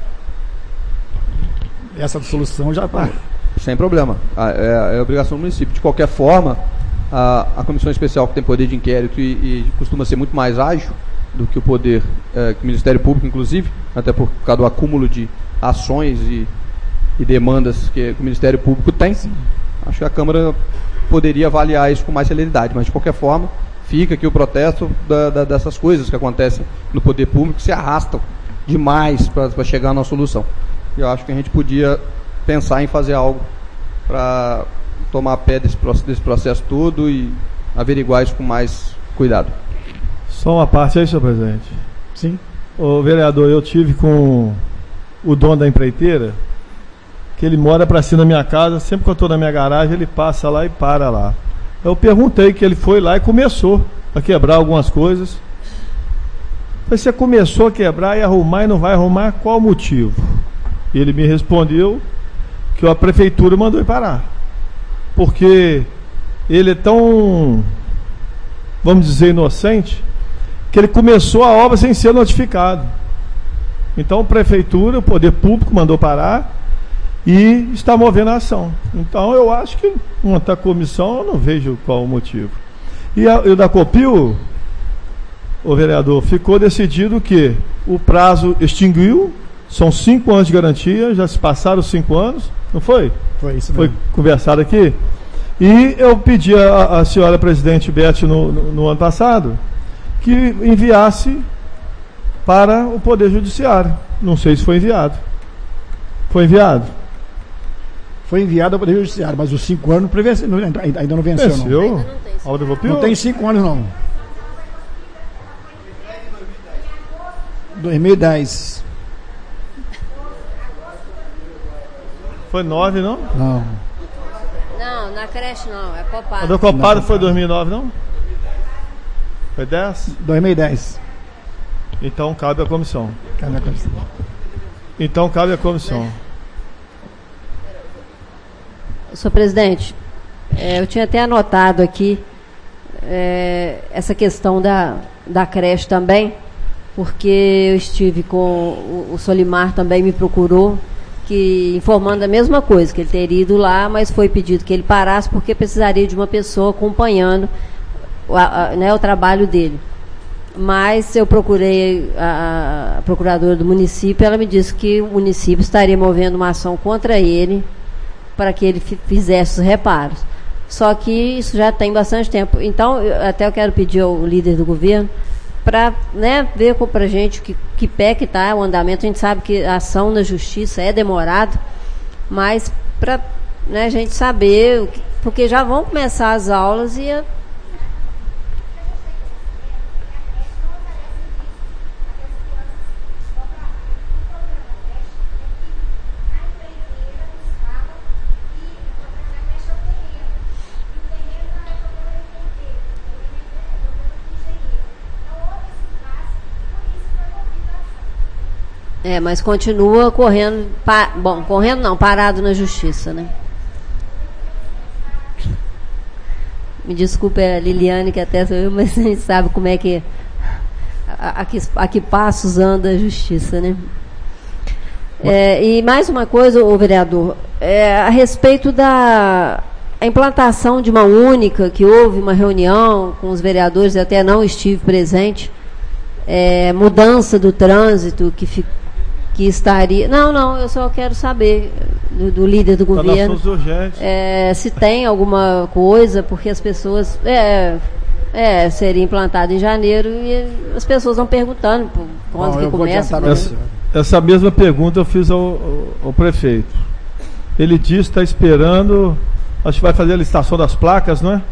Essa solução já está. Sem problema. É, é obrigação do município. De qualquer forma, a, a comissão especial que tem poder de inquérito e, e costuma ser muito mais ágil do que o poder, é, que o Ministério Público, inclusive, até por causa do acúmulo de ações e, e demandas que, que o Ministério Público tem. Sim. Acho que a Câmara poderia avaliar isso com mais celeridade, mas de qualquer forma, fica aqui o protesto da, da, dessas coisas que acontecem no poder público, que se arrastam demais para chegar a uma solução. Eu acho que a gente podia pensar em fazer algo para tomar pé desse, desse processo todo e averiguar isso com mais cuidado. Só uma parte aí, senhor presidente. Sim. Ô, vereador, eu tive com o dono da empreiteira, que ele mora para cima da minha casa, sempre que eu estou na minha garagem, ele passa lá e para lá. Eu perguntei que ele foi lá e começou a quebrar algumas coisas. Você começou a quebrar e arrumar e não vai arrumar, qual o motivo? E ele me respondeu que a prefeitura mandou ele parar. Porque ele é tão, vamos dizer, inocente, que ele começou a obra sem ser notificado. Então a prefeitura, o poder público mandou parar e está movendo a ação. Então eu acho que montar comissão, eu não vejo qual o motivo. E, a, e o da Copil, o vereador, ficou decidido que o prazo extinguiu, são cinco anos de garantia, já se passaram os cinco anos, não foi? Foi isso mesmo. Foi conversado aqui. E eu pedi a, a senhora presidente Beth no, no, no ano passado que enviasse para o Poder Judiciário. Não sei se foi enviado. Foi enviado? foi enviado ao Poder Judiciário, mas os cinco anos não, ainda não venceu. Venceu? Não, ainda não tem, não tem cinco anos, não. dois mil e dez. Foi nove, não? Não. Não, na creche não, é Copado. A do Copado foi dois mil e nove, não? Foi dez? dois mil e dez. Então cabe à comissão. Cabe à comissão. Então cabe à comissão. Senhor presidente, é, eu tinha até anotado aqui é, essa questão da, da creche também, porque eu estive com o, o Solimar também me procurou, que, informando a mesma coisa, que ele teria ido lá, mas foi pedido que ele parasse porque precisaria de uma pessoa acompanhando a, a, né, o trabalho dele. Mas eu procurei a, a procuradora do município, ela me disse que o município estaria movendo uma ação contra ele para que ele fizesse os reparos. Só que isso já tem bastante tempo. Então, eu, até eu quero pedir ao líder do governo para, né, ver para a gente que, que pé que está o andamento. A gente sabe que a ação na justiça é demorado, mas para, né, a gente saber, porque já vão começar as aulas e a, É, mas continua correndo, pa, bom, correndo não, parado na justiça, né? Me desculpe a Liliane, que até sou eu, mas a gente sabe como é que a, a, que, a que passos anda a justiça, né? É, e mais uma coisa, ô vereador, é, a respeito da a implantação de uma única, que houve uma reunião com os vereadores, eu até não estive presente, é, mudança do trânsito que ficou que estaria... Não, não, eu só quero saber do, do líder do governo é, se tem alguma coisa, porque as pessoas... É, é, seria implantado em janeiro e as pessoas vão perguntando quando que começa. Essa, essa mesma pergunta eu fiz ao, ao, ao prefeito. Ele disse que está esperando... Acho que vai fazer a licitação das placas, não é?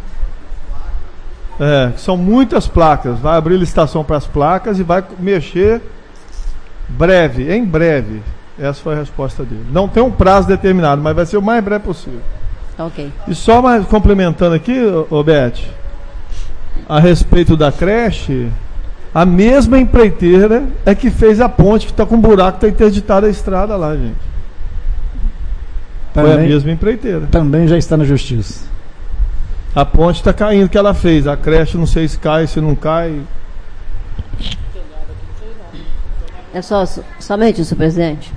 É, são muitas placas. Vai abrir licitação para as placas e vai mexer... Breve, em breve. Essa foi a resposta dele. Não tem um prazo determinado, mas vai ser o mais breve possível. Ok. E só mais complementando aqui, ô Beth, a respeito da creche, a mesma empreiteira é que fez a ponte que está com um buraco, está interditada a estrada lá, gente. Também, foi a mesma empreiteira. Também já está na justiça. A ponte está caindo que ela fez. A creche não sei se cai, se não cai. É só, somente, senhor presidente.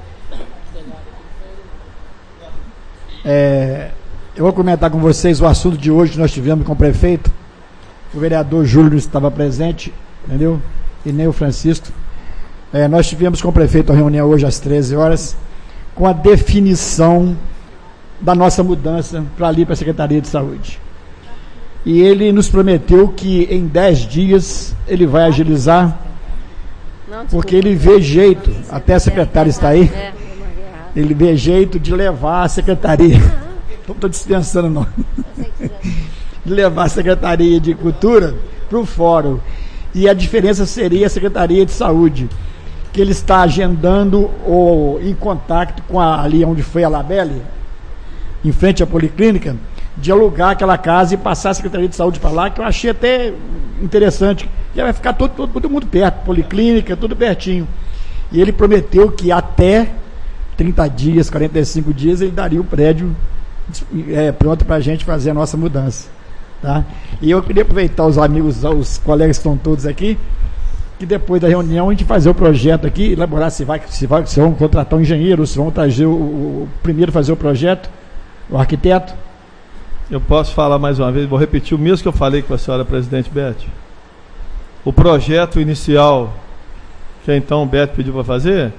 É, eu vou comentar com vocês o assunto de hoje que nós tivemos com o prefeito. O vereador Júlio estava presente, entendeu? E nem o Francisco. É, nós tivemos com o prefeito a reunião hoje às treze horas, com a definição da nossa mudança para ali, para a Secretaria de Saúde. E ele nos prometeu que em dez dias ele vai agilizar. Não, porque ele vê jeito, até a secretária está aí, ele vê jeito de levar a secretaria, não estou dispensando não, de levar a Secretaria de Cultura para o fórum, e a diferença seria a Secretaria de Saúde, que ele está agendando ou em contato com a, ali onde foi a Labelle, em frente à Policlínica, de alugar aquela casa e passar a Secretaria de Saúde para lá, que eu achei até interessante, que vai ficar todo, todo, todo mundo perto, Policlínica, tudo pertinho. E ele prometeu que até trinta dias, quarenta e cinco dias, ele daria o prédio é, pronto para a gente fazer a nossa mudança. Tá? E eu queria aproveitar os amigos, os colegas que estão todos aqui, que depois da reunião a gente fazer o projeto aqui, elaborar se vai, se vai, se vão contratar um engenheiro, se vão trazer o, o primeiro fazer o projeto, o arquiteto. Eu posso falar mais uma vez, vou repetir o mesmo que eu falei com a senhora presidente Beth. O projeto inicial que então o Beto pediu para fazer,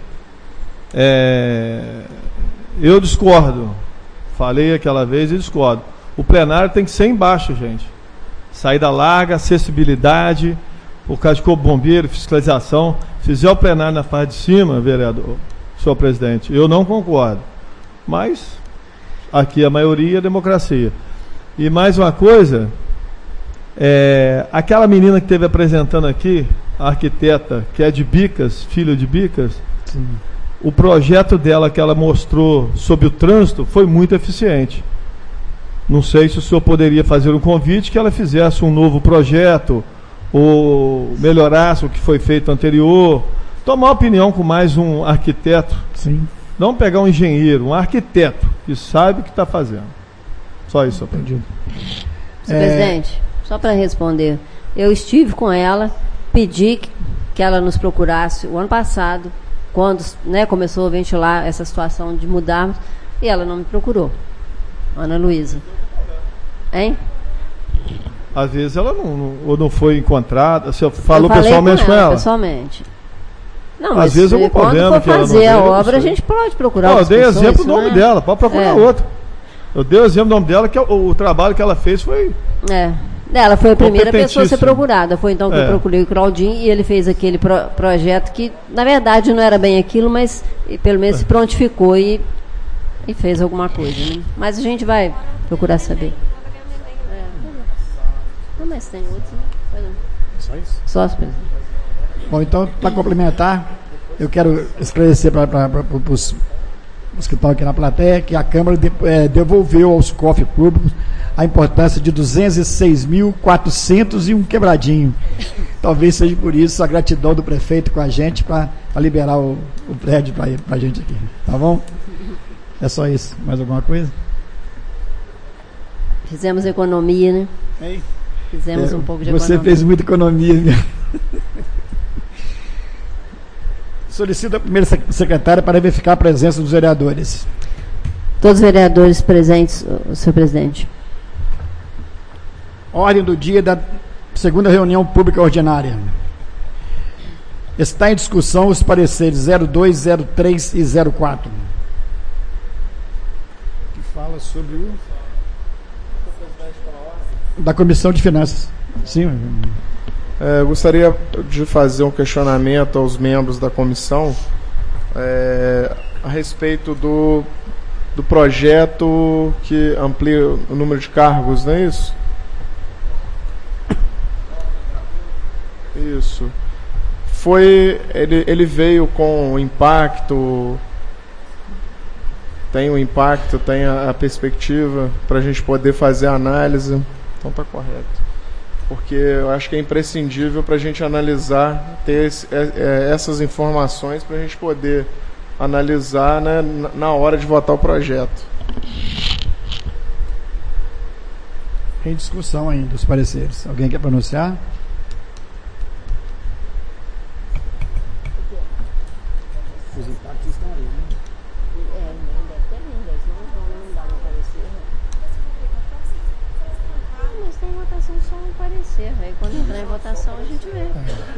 é, eu discordo. Falei aquela vez e discordo. O plenário tem que ser embaixo, gente. Saída larga, acessibilidade, por causa de corpo bombeiro, fiscalização. Se fizer o plenário na parte de cima, vereador, senhor presidente, eu não concordo. Mas Aqui a maioria é democracia. E mais uma coisa, é, aquela menina que esteve apresentando aqui, a arquiteta, que é de Bicas, filha de Bicas, sim, o projeto dela que ela mostrou sobre o trânsito foi muito eficiente. Não sei se o senhor poderia fazer um convite que ela fizesse um novo projeto, ou melhorasse o que foi feito anterior, tomar opinião com mais um arquiteto. Sim. Não pegar um engenheiro, um arquiteto que sabe o que está fazendo. Só isso, aprendido. Senhor é... presidente, só para responder, eu estive com ela, pedi que, que ela nos procurasse o ano passado, quando, né, começou a ventilar essa situação de mudarmos, e ela não me procurou. Ana Luísa. Hein? Às vezes ela não, não, ou não foi encontrada. Você falou eu pessoalmente com ela? Com ela? Pessoalmente. Não, às mas vezes eu vou quando for que ela fazer não a veio, obra, a gente pode procurar. Não, eu dei pessoas, exemplo do nome né? dela, pode procurar é. outro. Eu dei o exemplo do nome dela, que o, o trabalho que ela fez foi. É. Ela foi a primeira pessoa a ser procurada. Foi então que é. eu procurei o Claudinho e ele fez aquele pro, projeto que, na verdade, não era bem aquilo, mas pelo menos é. se prontificou e, e fez alguma coisa. Né? Mas a gente vai procurar saber. É. Não, mas tem outros, né? Só isso? Só as coisas. Bom, então, para complementar, eu quero esclarecer para os que estão aqui na plateia que a Câmara de, é, devolveu aos cofres públicos a importância de duzentos e seis mil, quatrocentos e um quebradinho. Talvez seja por isso a gratidão do prefeito com a gente para liberar o, o prédio para a gente aqui. Tá bom? É só isso. Mais alguma coisa? Fizemos economia, né? Ei. Fizemos é, um pouco de você economia. Você fez muita economia, né? Solicito a primeira secretária para verificar a presença dos vereadores. Todos os vereadores presentes, senhor presidente. Ordem do dia da segunda reunião pública ordinária. Está em discussão os pareceres zero dois, zero três e zero quatro. Que fala sobre o... da Comissão de Finanças. Sim. É, gostaria de fazer um questionamento aos membros da comissão é, a respeito do, do projeto que amplia o número de cargos, não é isso? Isso. Foi, ele, ele veio com impacto, tem o um impacto, tem a, a perspectiva para a gente poder fazer a análise. Então está correto. Porque eu acho que é imprescindível para a gente analisar, ter esse, é, essas informações para a gente poder analisar, né, na hora de votar o projeto. Em discussão ainda os pareceres. Alguém quer pronunciar? Os impactos estão aí, né? É, deve ter ainda, senão não dá no parecer. Mas tem votação só no parecer, aí quando entrar em votação a gente vê.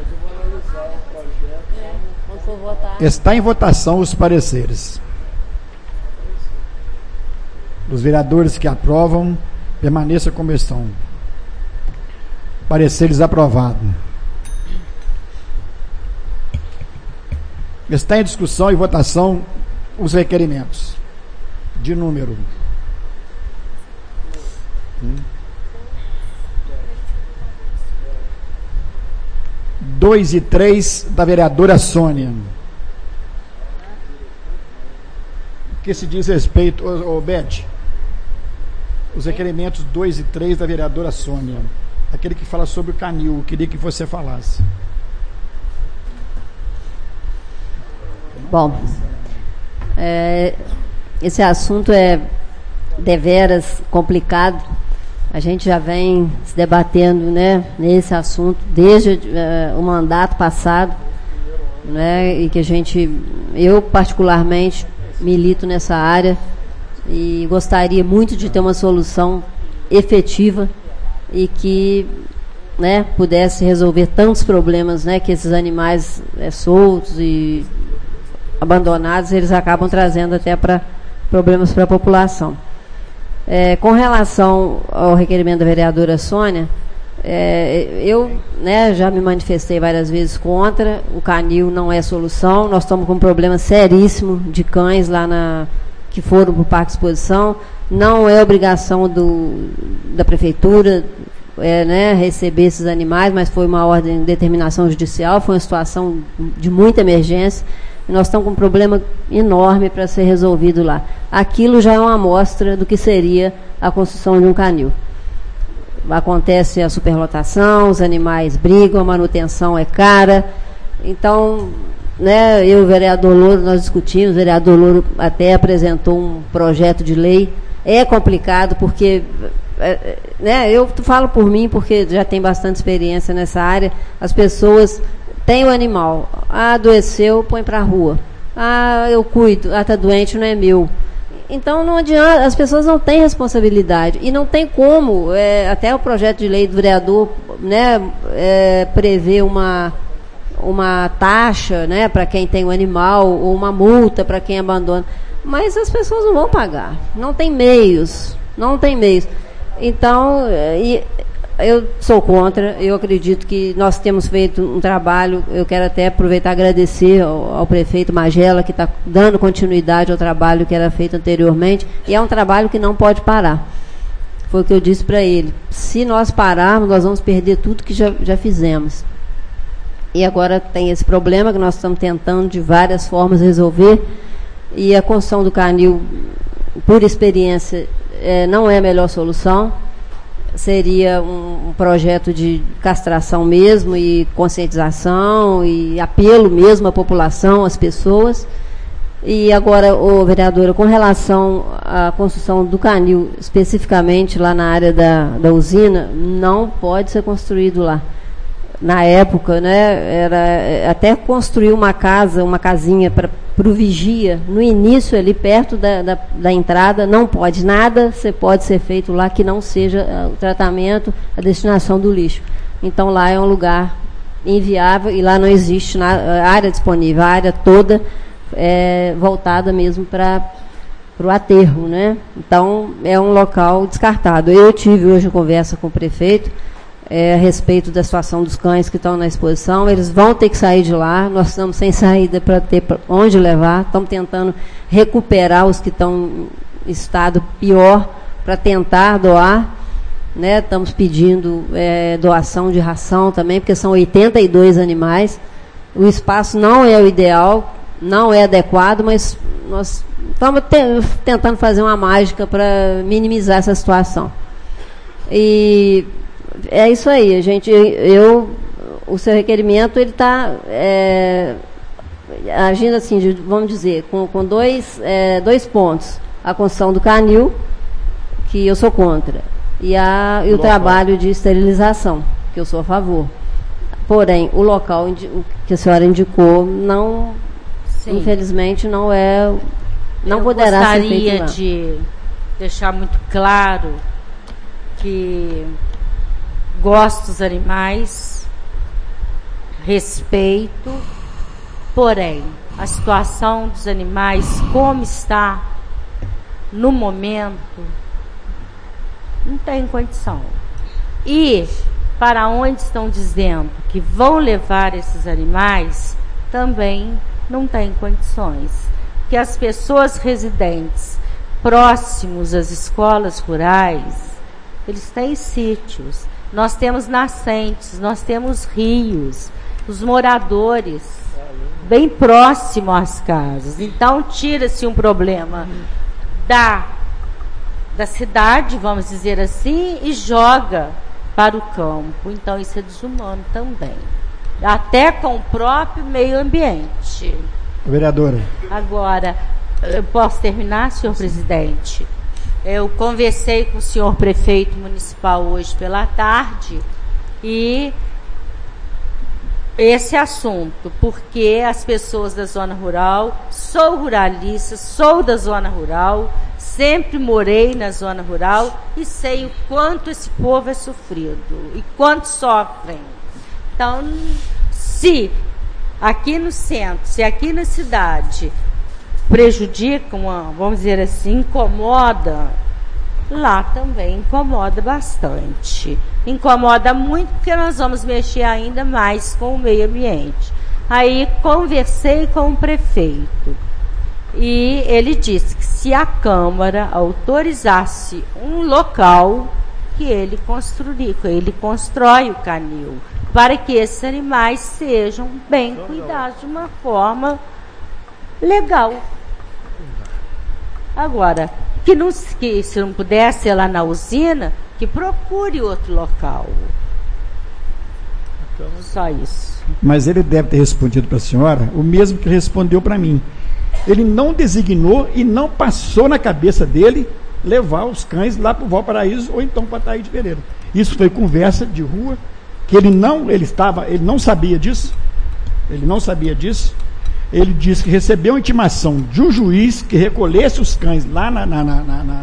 É, quando for votar... Está em votação os pareceres. Os vereadores que aprovam, permaneçam como estão. Pareceres aprovados. Está em discussão e votação os requerimentos. De número. Hum. dois e três da vereadora Sônia. O que se diz respeito, ô, ô Beth? Os requerimentos dois e três da vereadora Sônia. Aquele que fala sobre o canil, eu queria que você falasse. Bom, é, esse assunto é deveras complicado. A gente já vem se debatendo, né, nesse assunto desde uh, o mandato passado, né, e que a gente, eu particularmente milito nessa área e gostaria muito de ter uma solução efetiva e que, né, pudesse resolver tantos problemas, né, que esses animais é, soltos e abandonados, eles acabam trazendo até para problemas para a população. É, com relação ao requerimento da vereadora Sônia, é, eu, né, já me manifestei várias vezes contra. O canil não é solução. Nós estamos com um problema seríssimo de cães lá na, que foram para o Parque Exposição. Não é obrigação do, da prefeitura é, né, receber esses animais, mas foi uma ordem de determinação judicial, foi uma situação de muita emergência, e nós estamos com um problema enorme para ser resolvido lá. Aquilo já é uma amostra do que seria a construção de um canil. Acontece a superlotação, os animais brigam, a manutenção é cara. Então, né, eu e o vereador Louro, nós discutimos, o vereador Louro até apresentou um projeto de lei. É complicado porque, né, eu falo por mim porque já tenho bastante experiência nessa área. As pessoas têm o animal, ah, adoeceu, põe para a rua. Ah, eu cuido, ah, está doente, não é meu. Então não adianta, as pessoas não têm responsabilidade e não tem como, é, até o projeto de lei do vereador, né, é, prever uma, uma taxa, né, para quem tem o animal ou uma multa para quem abandona, mas as pessoas não vão pagar, não tem meios, não tem meios. Então, e, eu sou contra, eu acredito que nós temos feito um trabalho, eu quero até aproveitar e agradecer ao, ao prefeito Magela, que está dando continuidade ao trabalho que era feito anteriormente, e é um trabalho que não pode parar. Foi o que eu disse para ele. Se nós pararmos, nós vamos perder tudo que já, já fizemos. E agora tem esse problema que nós estamos tentando de várias formas resolver, e a construção do canil, por experiência, é, não é a melhor solução. Seria um, um projeto de castração mesmo e conscientização e apelo mesmo à população, às pessoas. E agora, ô, vereadora, com relação à construção do canil, especificamente lá na área da, da usina, não pode ser construído lá. Na época, né, era até construir uma casa, uma casinha para o vigia, no início ali perto da, da, da entrada, não pode nada, você pode ser feito lá que não seja o tratamento, a destinação do lixo. Então lá é um lugar inviável e lá não existe na, área disponível, a área toda é voltada mesmo para o aterro, né? Então é um local descartado. Eu tive hoje conversa com o prefeito, É, a respeito da situação dos cães que estão na exposição, eles vão ter que sair de lá, nós estamos sem saída para ter pra onde levar, estamos tentando recuperar os que estão em estado pior para tentar doar, né? Estamos pedindo é, doação de ração também, porque são oitenta e dois animais, o espaço não é o ideal, não é adequado, mas nós estamos te tentando fazer uma mágica para minimizar essa situação. E é isso aí, a gente, eu, o seu requerimento, ele está é, agindo assim, de, vamos dizer, com, com dois, é, dois pontos. A construção do canil, que eu sou contra, e, a, e o local. Trabalho de esterilização, que eu sou a favor. Porém, o local que a senhora indicou, não, Sim. infelizmente, não é, não eu poderá ser feito lá. Eu gostaria de deixar muito claro que gosto dos animais, respeito, porém, a situação dos animais, como está no momento, não tem condição. E para onde estão dizendo que vão levar esses animais, também não tem condições. Que as pessoas residentes próximos às escolas rurais, eles têm sítios. Nós temos nascentes, nós temos rios, os moradores bem próximo às casas. Então, tira-se um problema da, da cidade, vamos dizer assim, e joga para o campo. Então, isso é desumano também. Até com o próprio meio ambiente. Vereadora. Agora, eu posso terminar, senhor presidente? Eu conversei com o senhor prefeito municipal hoje pela tarde e esse assunto, porque as pessoas da zona rural, sou ruralista, sou da zona rural, sempre morei na zona rural e sei o quanto esse povo é sofrido e quanto sofrem. Então, se aqui no centro, se aqui na cidade prejudicam, vamos dizer assim, incomoda, lá também incomoda bastante. Incomoda muito porque nós vamos mexer ainda mais com o meio ambiente. Aí conversei com o prefeito e ele disse que se a Câmara autorizasse um local que ele construir, que ele constrói o canil, para que esses animais sejam bem cuidados de uma forma legal. Agora, que, não, que se não puder ser lá na usina, que procure outro local. Só isso. Mas ele deve ter respondido para a senhora o mesmo que respondeu para mim. Ele não designou e não passou na cabeça dele levar os cães lá para o Valparaíso ou então para Ataíde Pereira. Isso foi conversa de rua, que ele não, ele estava, ele não sabia disso. Ele não sabia disso. Ele disse que recebeu uma intimação de um juiz que recolhesse os cães lá na, na, na, na, na,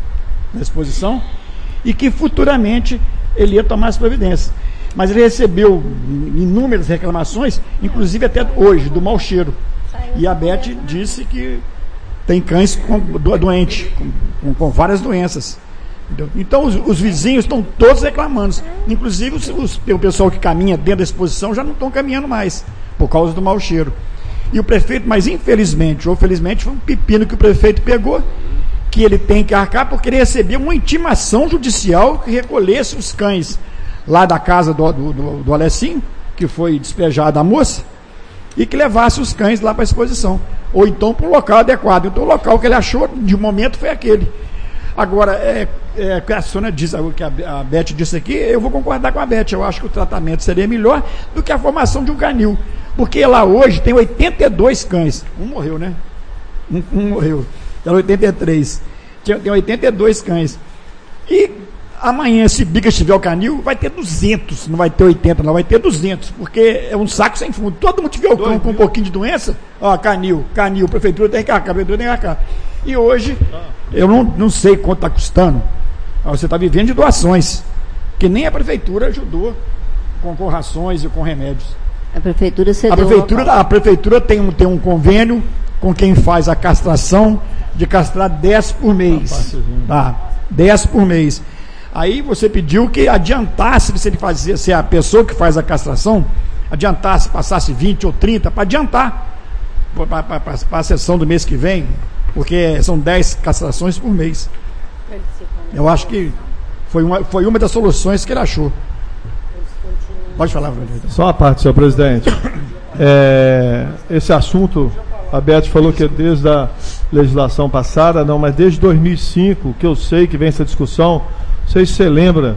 na exposição e que futuramente ele ia tomar as providências. Mas ele recebeu inúmeras reclamações, inclusive até hoje, do mau cheiro. E a Beth disse que tem cães com, do, doentes, com, com, com várias doenças. Entendeu? Então os, os vizinhos estão todos reclamando. Inclusive os, os, o pessoal que caminha dentro da exposição já não estão caminhando mais, por causa do mau cheiro. E o prefeito, mas infelizmente, ou felizmente, foi um pepino que o prefeito pegou, que ele tem que arcar, porque ele recebeu uma intimação judicial que recolhesse os cães lá da casa do, do, do, do Alessim, que foi despejada a moça, e que levasse os cães lá para a exposição, ou então para um local adequado. Então o local que ele achou de momento foi aquele. Agora, é, é, a Sônia disse, o que a, a Beth disse aqui, eu vou concordar com a Beth, eu acho que o tratamento seria melhor do que a formação de um canil, porque lá hoje tem oitenta e dois cães, um morreu, né? Um, um morreu, era oitenta e três, tem, tem oitenta e dois cães, e amanhã, se Bicas tiver o canil, vai ter duzentos, não vai ter oitenta, não, vai ter duzentos, porque é um saco sem fundo. Todo mundo tiver o cão com um pouquinho de doença, ó, canil, canil, prefeitura tem que arcar, prefeitura tem que arcar. E hoje, eu não, não sei quanto está custando, você está vivendo de doações, que nem a prefeitura ajudou com, com rações e com remédios. A prefeitura cedeu. A prefeitura, a prefeitura tem, um, tem um convênio com quem faz a castração, de castrar dez por mês. Tá, dez por mês. Aí você pediu que adiantasse, se ele fazia, se a pessoa que faz a castração adiantasse, passasse vinte ou trinta, para adiantar para a sessão do mês que vem, porque são dez castrações por mês. Eu acho que foi uma, foi uma das soluções que ele achou. Pode falar, Valdir. Só uma parte, senhor presidente. É, esse assunto, a Beth falou que é desde a legislação passada, não, mas desde dois mil e cinco, que eu sei que vem essa discussão. Não sei se você lembra,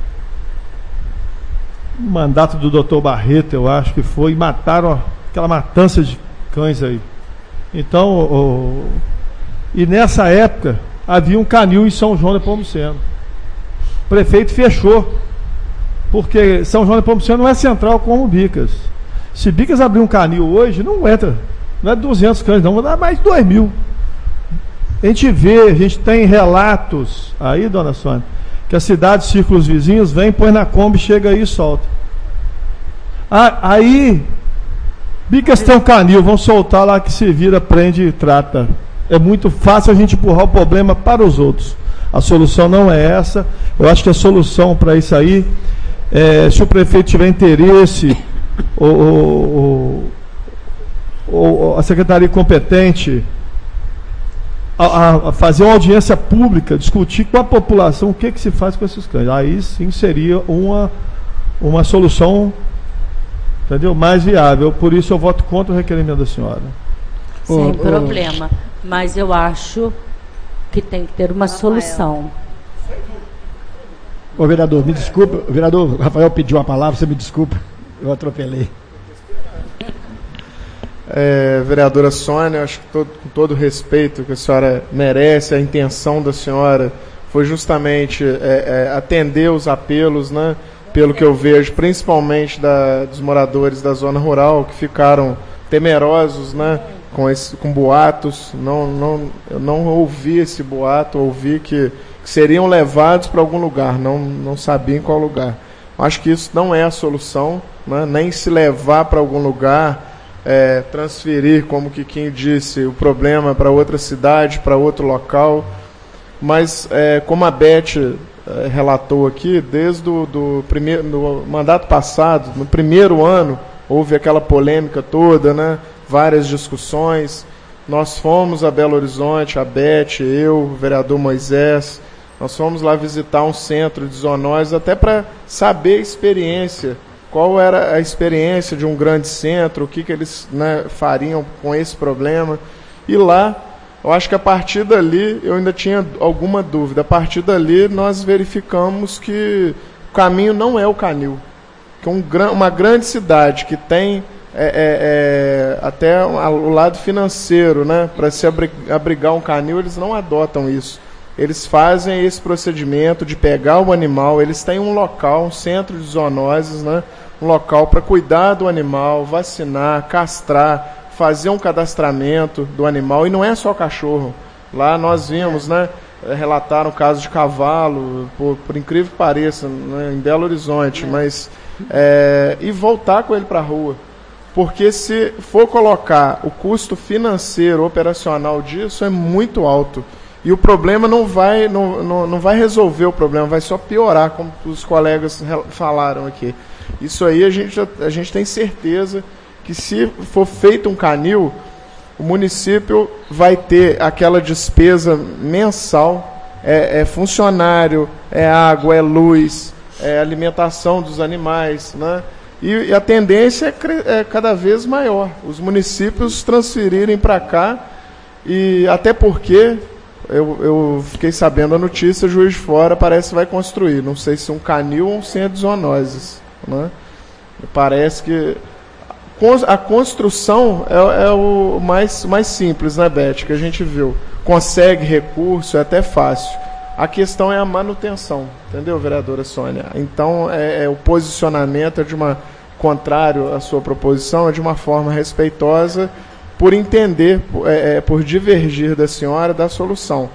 o mandato do doutor Barreto, eu acho que foi, e mataram aquela matança de cães aí. Então, o, e nessa época, havia um canil em São João de Nepomuceno. O prefeito fechou, porque São João de Nepomuceno não é central como Bicas. Se Bicas abrir um canil hoje, não entra, não é duzentos cães, não, vai dar mais de dois mil. A gente vê, a gente tem relatos aí, dona Sônia, que a cidade, círculos vizinhos, vem, põe na Kombi, chega aí e solta. Ah, aí, Bicas tem um canil, vão soltar lá que se vira, prende e trata. É muito fácil a gente empurrar o problema para os outros. A solução não é essa. Eu acho que a solução para isso aí, é, se o prefeito tiver interesse, ou, ou, ou, ou a secretaria competente, A, a fazer uma audiência pública, discutir com a população o que, que se faz com esses cães. Aí sim seria uma, uma solução, entendeu, mais viável. Por isso eu voto contra o requerimento da senhora. Sem oh, problema, oh. Mas eu acho que tem que ter uma Rafael. solução. Ô vereador, me desculpa, o vereador Rafael pediu a palavra, você me desculpa, eu atropelei. É, vereadora Sônia, acho que todo, com todo o respeito que a senhora merece, a intenção da senhora foi justamente é, é, atender os apelos, né, pelo que eu vejo, principalmente da, dos moradores da zona rural, que ficaram temerosos, né, com, esse, com boatos. Não, não, eu não ouvi esse boato, ouvi que, que seriam levados para algum lugar, não, não sabia em qual lugar. Acho que isso não é a solução, né, nem se levar para algum lugar. É, transferir, como o Quiquinho disse, o problema para outra cidade, para outro local. Mas, é, como a Beth é, relatou aqui, desde o do primeiro, no mandato passado, no primeiro ano, houve aquela polêmica toda, né? Várias discussões, nós fomos a Belo Horizonte, a Beth, eu, o vereador Moisés, nós fomos lá visitar um centro de zoonoses até para saber a experiência, qual era a experiência de um grande centro, o que, que eles, né, fariam com esse problema. E lá, eu acho que a partir dali, eu ainda tinha alguma dúvida, a partir dali nós verificamos que o caminho não é o canil. Que um, uma grande cidade que tem é, é, é, até o lado financeiro, né, para se abrigar um canil, eles não adotam isso. Eles fazem esse procedimento de pegar o animal, eles têm um local, um centro de zoonoses, né, um local para cuidar do animal, vacinar, castrar, fazer um cadastramento do animal, e não é só cachorro. Lá nós vimos, né, relataram o caso de cavalo, por, por incrível que pareça, né, em Belo Horizonte, mas é, e voltar com ele para a rua. Porque se for colocar o custo financeiro, operacional disso, é muito alto. E o problema não vai, não, não, não vai resolver o problema, vai só piorar, como os colegas falaram aqui. Isso aí a gente, a gente tem certeza que, se for feito um canil, o município vai ter aquela despesa mensal, é, é funcionário, é água, é luz, é alimentação dos animais, né? E, e a tendência é, é cada vez maior, os municípios transferirem para cá, e até porque... Eu, eu fiquei sabendo a notícia, Juiz de Fora parece que vai construir, não sei se um canil ou um centro de zoonoses, né? Parece que a construção é, é o mais, mais simples, né, Beth, que a gente viu. Consegue recurso, é até fácil. A questão é a manutenção, entendeu, vereadora Sônia? Então, é, é, o posicionamento é de uma, contrário à sua proposição, é de uma forma respeitosa, por entender, é, por divergir da senhora da solução.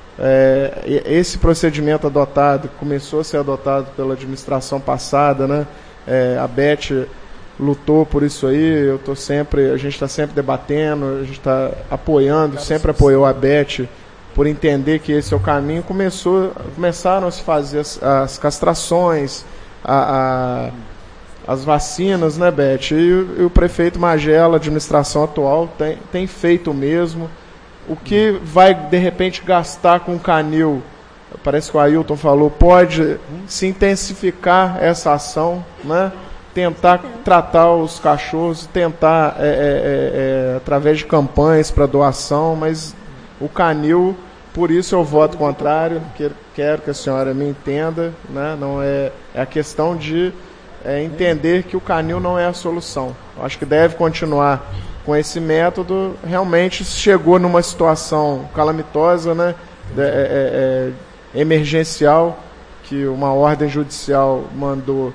É, esse procedimento adotado, começou a ser adotado pela administração passada, né? É, a Beth lutou por isso aí, eu tô sempre, a gente está sempre debatendo, a gente está apoiando, sempre apoiou a Beth por entender que esse é o caminho. Começou, começaram a se fazer as, as castrações, a, a as vacinas, né, Beth? E, e o prefeito Magela, a administração atual, tem, tem feito o mesmo. O que vai, de repente, gastar com o canil, parece que o Ailton falou, pode se intensificar essa ação, né? Tentar tratar os cachorros, tentar, é, é, é, através de campanhas para doação, mas o canil, por isso eu voto contrário, quero, quero que a senhora me entenda, né? Não é, é a questão de É entender que o canil não é a solução. Eu acho que deve continuar com esse método. Realmente chegou numa situação calamitosa, né? É, é, é, emergencial, que uma ordem judicial mandou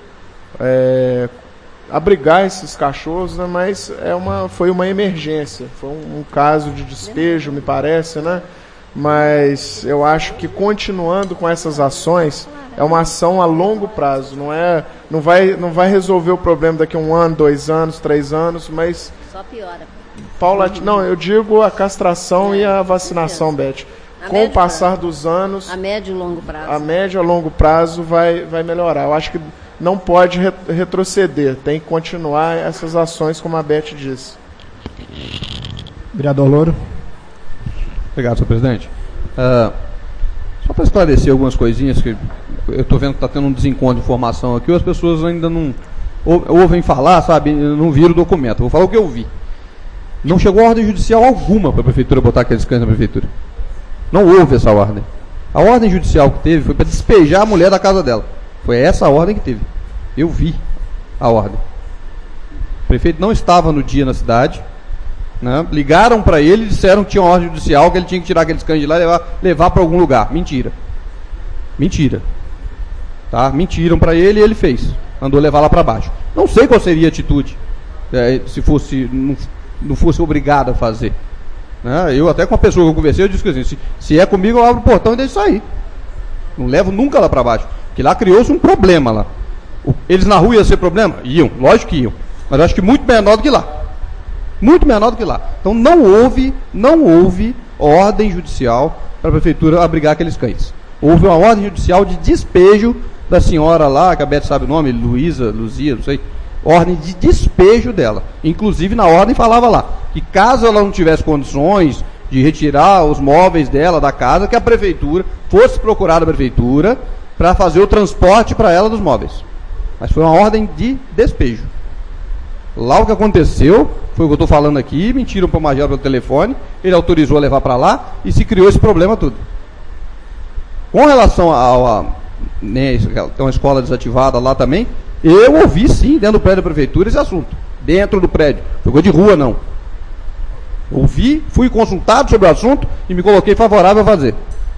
é, abrigar esses cachorros, né? Mas é uma, foi uma emergência, foi um, um caso de despejo, me parece, né? Mas eu acho que, continuando com essas ações, é uma ação a longo prazo, não é, não vai, não vai resolver o problema daqui a um ano, dois anos, três anos, mas só piora. Paula, não, eu digo a castração é, e a vacinação, Beth. A com o passar prazo. dos anos, a médio e longo prazo, a médio a longo prazo vai, vai melhorar. Eu acho que não pode re, retroceder, tem que continuar essas ações, como a Beth disse. Vereador Louro. Obrigado, senhor presidente. Uh, só para esclarecer algumas coisinhas que eu estou vendo que está tendo um desencontro de informação aqui, as pessoas ainda não ou, ouvem falar, sabe, não viram o documento. Vou falar o que eu vi. Não chegou ordem judicial alguma para a prefeitura botar aqueles cães na prefeitura. Não houve essa ordem. A ordem judicial que teve foi para despejar a mulher da casa dela. Foi essa a ordem que teve. Eu vi a ordem. O prefeito não estava no dia na cidade, né? Ligaram para ele e disseram que tinha uma ordem judicial, que ele tinha que tirar aqueles cães de lá e levar, levar para algum lugar. Mentira. Mentira. Tá? Mentiram para ele e ele fez. Andou levar lá para baixo. Não sei qual seria a atitude, é, se fosse, não, não fosse obrigado a fazer. Né? Eu até com a pessoa que eu conversei, eu disse que assim, se, se é comigo, eu abro o portão e deixo sair. Não levo nunca lá para baixo. Porque lá criou-se um problema lá. O, eles na rua iam ser problema? Iam, lógico que iam. Mas eu acho que muito menor do que lá. Muito menor do que lá. Então não houve, não houve ordem judicial para a prefeitura abrigar aqueles cães. Houve uma ordem judicial de despejo da senhora lá, que a Beth sabe o nome, Luísa, Luzia, não sei, ordem de despejo dela. Inclusive, na ordem falava lá, que caso ela não tivesse condições de retirar os móveis dela da casa, que a prefeitura fosse procurar a prefeitura para fazer o transporte para ela dos móveis. Mas foi uma ordem de despejo. Lá o que aconteceu, foi o que eu estou falando aqui, mentiram para o Magelo pelo telefone, ele autorizou a levar para lá e se criou esse problema tudo. Com relação a, a né, tem uma escola desativada lá também, eu ouvi sim, dentro do prédio da prefeitura, esse assunto. Dentro do prédio. Não foi de rua, não. Ouvi, fui consultado sobre o assunto e me coloquei favorável a fazer.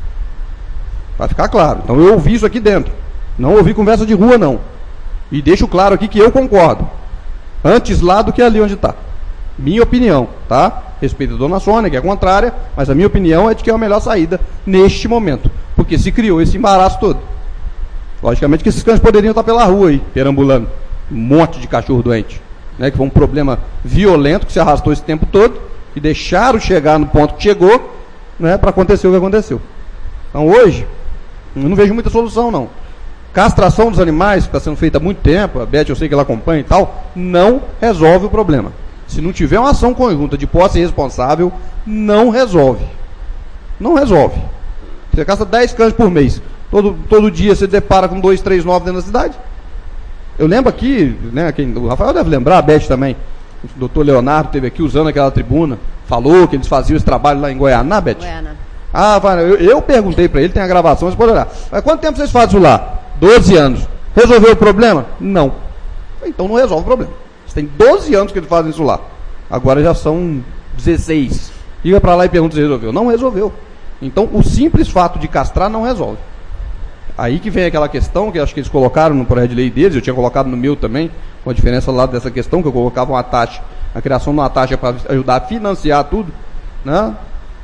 Para ficar claro. Então eu ouvi isso aqui dentro. Não ouvi conversa de rua, não. E deixo claro aqui que eu concordo. Antes lá do que ali onde está. Minha opinião, tá? Respeito a dona Sônia, que é contrária, mas a minha opinião é de que é a melhor saída neste momento. Porque se criou esse embaraço todo. Logicamente que esses cães poderiam estar pela rua aí, perambulando. Um monte de cachorro doente. Né, que foi um problema violento que se arrastou esse tempo todo e deixaram chegar no ponto que chegou, né, para acontecer o que aconteceu. Então hoje, eu não vejo muita solução não. Castração dos animais, que está sendo feita há muito tempo, a Beth eu sei que ela acompanha e tal, não resolve o problema. Se não tiver uma ação conjunta de posse responsável, não resolve. Não resolve. Você castra dez cães por mês. Todo, todo dia você depara com dois, três novos dentro da cidade. Eu lembro aqui, né, quem, o Rafael deve lembrar, a Beth também, o doutor Leonardo esteve aqui usando aquela tribuna, falou que eles faziam esse trabalho lá em Goiânia, Beth? Goiânia. Ah, eu, eu perguntei para ele, tem a gravação, você pode olhar. Mas quanto tempo vocês fazem isso lá? doze anos. Resolveu o problema? Não. Então não resolve o problema. Você tem doze anos que eles fazem isso lá. Agora já são dezesseis. Liga para lá e pergunta se resolveu. Não resolveu. Então o simples fato de castrar não resolve. Aí que vem aquela questão que acho que eles colocaram no projeto de lei deles, eu tinha colocado no meu também, com a diferença lá dessa questão, que eu colocava uma taxa, a criação de uma taxa para ajudar a financiar tudo, né?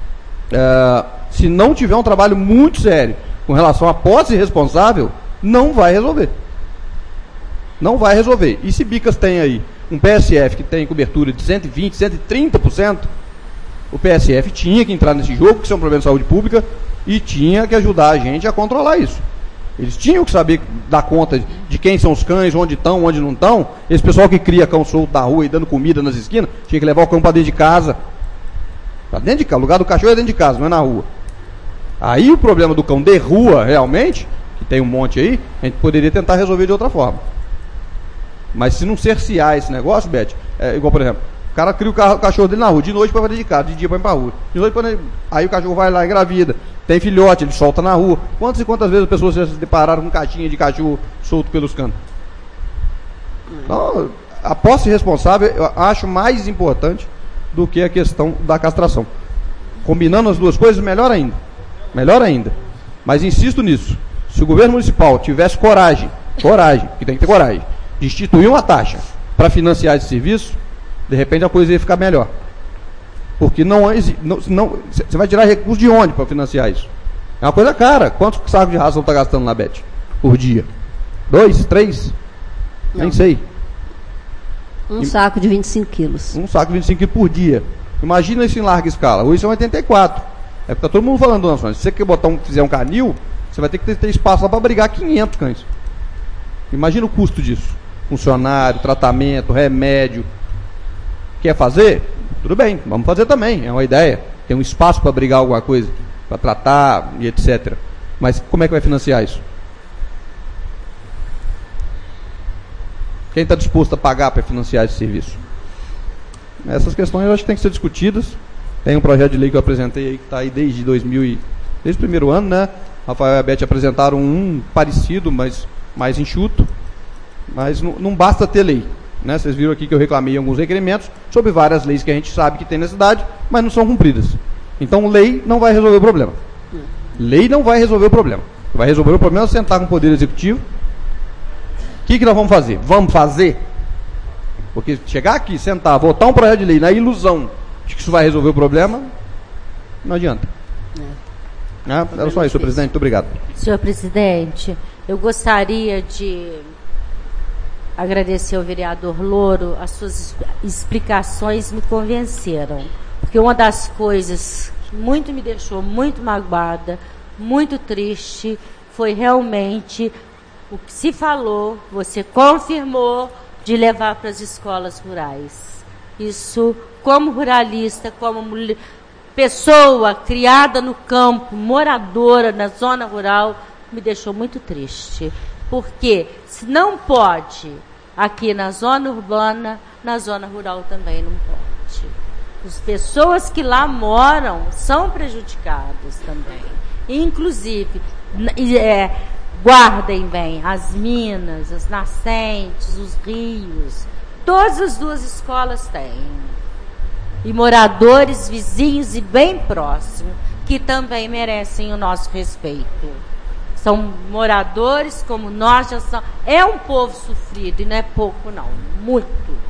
É, se não tiver um trabalho muito sério com relação à posse responsável, não vai resolver. Não vai resolver. E se Bicas tem aí um P S F que tem cobertura de cento e vinte, cento e trinta por cento, o P S F tinha que entrar nesse jogo, que isso é um problema de saúde pública, e tinha que ajudar a gente a controlar isso. Eles tinham que saber dar conta de quem são os cães, onde estão, onde não estão. Esse pessoal que cria cão solto da rua e dando comida nas esquinas, tinha que levar o cão para dentro de casa. Para dentro de casa. O lugar do cachorro é dentro de casa, não é na rua. Aí o problema do cão de rua, realmente, que tem um monte aí, a gente poderia tentar resolver de outra forma. Mas se não cercear esse negócio, Beth, é igual, por exemplo, o cara cria o, carro, o cachorro dele na rua, de noite para dentro de casa, de dia para ir para a rua. De noite pra... Aí o cachorro vai lá, engravida, tem filhote, ele solta na rua. Quantas e quantas vezes as pessoas já se depararam com caixinha de cachorro solto pelos cantos? Então, a posse responsável eu acho mais importante do que a questão da castração. Combinando as duas coisas, melhor ainda. Melhor ainda. Mas insisto nisso. Se o governo municipal tivesse coragem, coragem, que tem que ter coragem, de instituir uma taxa para financiar esse serviço, de repente a coisa ia ficar melhor. Porque não, não, não você vai tirar recursos de onde para financiar isso? É uma coisa cara. Quantos sacos de ração está gastando na Beth por dia? Dois? Três? Não. Nem sei. Um e, saco de vinte e cinco quilos. Um saco de vinte e cinco quilos por dia. Imagina isso em larga escala. Hoje são oitenta e quatro. É porque está todo mundo falando, dona Sônia, se você quer botar um, fizer um canil, você vai ter que ter, ter espaço lá para abrigar quinhentos cães. Imagina o custo disso. Funcionário, tratamento, remédio. Quer fazer? Tudo bem, vamos fazer também, é uma ideia. Tem um espaço para abrigar alguma coisa, para tratar e etcétera. Mas como é que vai financiar isso? Quem está disposto a pagar para financiar esse serviço? Essas questões eu acho que tem que ser discutidas. Tem um projeto de lei que eu apresentei aí, que está aí desde dois mil e, desde o primeiro ano, né? Rafael e a Beth apresentaram um parecido, mas mais enxuto. Mas não, não basta ter lei. Né? Vocês viram aqui que eu reclamei alguns requerimentos sobre várias leis que a gente sabe que tem na cidade, mas não são cumpridas. Então lei não vai resolver o problema. Lei não vai resolver o problema. Vai resolver o problema é sentar com o Poder Executivo. O que, que nós vamos fazer? Vamos fazer? Porque chegar aqui, sentar, votar um projeto de lei na ilusão de que isso vai resolver o problema, não adianta. É. Ah, era só isso, senhor presidente. Muito obrigado. Senhor presidente, eu gostaria de agradecer ao vereador Louro, as suas explicações me convenceram. Porque uma das coisas que muito me deixou muito magoada, muito triste, foi realmente o que se falou, você confirmou de levar para as escolas rurais. Isso, como ruralista, como mulher, pessoa criada no campo, moradora na zona rural, me deixou muito triste. Porque se não pode aqui na zona urbana, na zona rural também não pode. As pessoas que lá moram são prejudicadas também. Inclusive, é, guardem bem as minas, as nascentes, os rios. Todas as duas escolas têm. E moradores vizinhos e bem próximos, que também merecem o nosso respeito. São moradores como nós já são. É um povo sofrido, e não é pouco não, muito.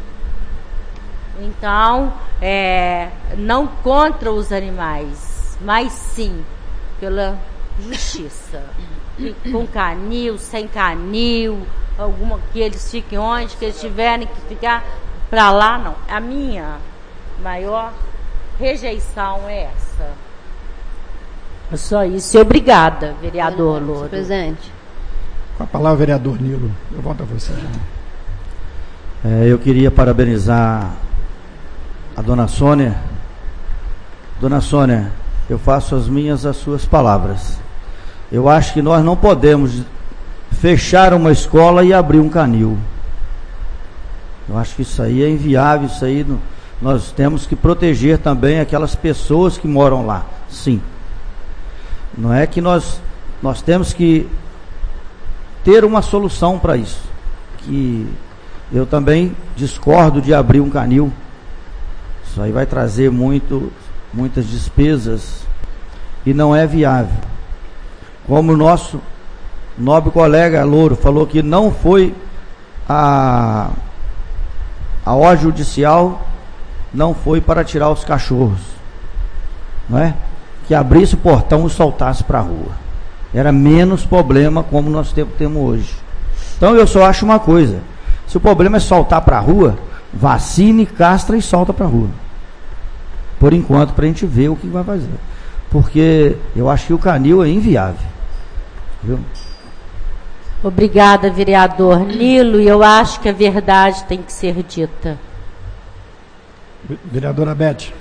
Então, é, não contra os animais, mas sim pela justiça. E com canil, sem canil, alguma que eles fiquem onde, que eles tiverem que ficar para lá, não. A minha maior rejeição é essa. Só isso. E obrigada, vereador Louro. Senhor presidente. Com a palavra, vereador Nilo. Eu volto a você. É, eu queria parabenizar a dona Sônia. Dona Sônia, eu faço as minhas as suas palavras. Eu acho que nós não podemos fechar uma escola e abrir um canil. Eu acho que isso aí é inviável, isso aí não, nós temos que proteger também aquelas pessoas que moram lá, sim. Não é que nós, nós temos que ter uma solução para isso. Que eu também discordo de abrir um canil. Isso aí vai trazer muito, muitas despesas e não é viável. Como o nosso nobre colega Louro falou que não foi a, a ordem judicial, não foi para tirar os cachorros, não é? Que abrisse o portão e soltasse para a rua. Era menos problema como nós temos hoje. Então eu só acho uma coisa: se o problema é soltar para a rua, vacine, castra e solta para a rua. Por enquanto, para a gente ver o que vai fazer. Porque eu acho que o canil é inviável. Viu? Obrigada, vereador Nilo, e eu acho que a verdade tem que ser dita. Vereadora Beth.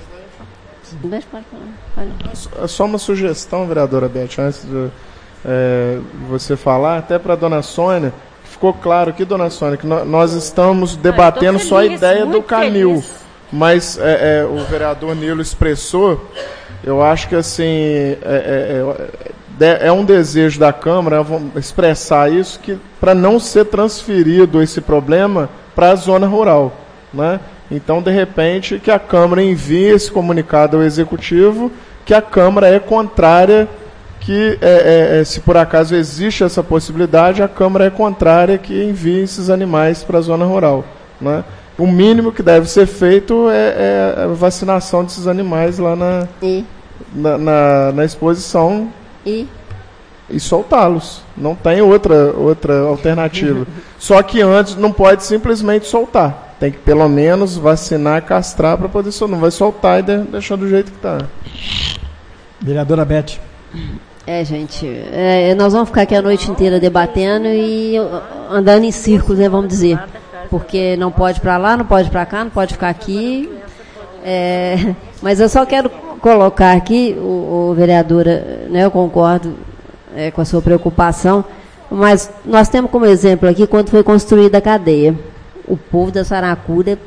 É só uma sugestão, vereadora Beth, antes de é, você falar, até para a dona Sônia, ficou claro aqui, dona Sônia, que nós estamos debatendo só a ideia do canil, feliz. Mas é, é, o vereador Nilo expressou, eu acho que assim, é, é, é um desejo da Câmara expressar isso, que para não ser transferido esse problema para a zona rural, né? Então, de repente, que a Câmara envie esse comunicado ao Executivo, que a Câmara é contrária, que é, é, se por acaso existe essa possibilidade, a Câmara é contrária que envie esses animais para a zona rural, né? O mínimo que deve ser feito é, é a vacinação desses animais lá na, e? na, na, na exposição e, e soltá-los. Não tem outra, outra alternativa. Só que antes não pode simplesmente soltar. Tem que pelo menos vacinar, castrar para poder soltar. Não vai soltar e de, deixar do jeito que está. Vereadora Beth. É, gente, é, nós vamos ficar aqui a noite inteira debatendo e andando em círculos, né, vamos dizer. Porque não pode para lá, não pode para cá, não pode ficar aqui. É, mas eu só quero colocar aqui, o, o vereadora, né, eu concordo é, com a sua preocupação, mas nós temos como exemplo aqui quando foi construída a cadeia. O povo da Saracura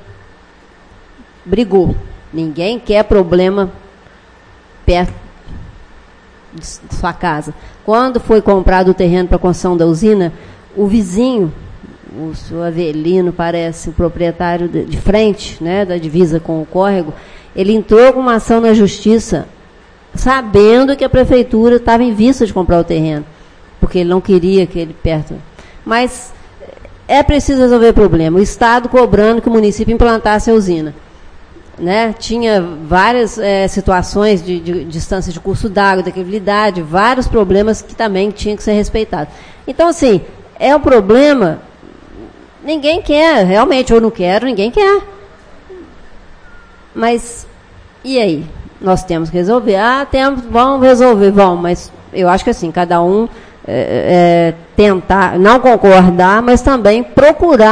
brigou. Ninguém quer problema perto de sua casa. Quando foi comprado o terreno para a construção da usina, o vizinho, o senhor Avelino, parece, o proprietário de, de frente, né, da divisa com o córrego, ele entrou com uma ação na justiça, sabendo que a prefeitura estava em vista de comprar o terreno, porque ele não queria que ele perto. Mas é preciso resolver o problema. O Estado cobrando que o município implantasse a usina. Né? Tinha várias é, situações de, de, de distância de curso d'água, de quebrabilidade, vários problemas que também tinham que ser respeitados. Então, assim, é um problema, ninguém quer, realmente, ou não quero, ninguém quer. Mas, e aí? Nós temos que resolver. Ah, temos, vamos resolver, vamos, mas eu acho que assim, cada um é, é, tentar, não concordar, mas também procurar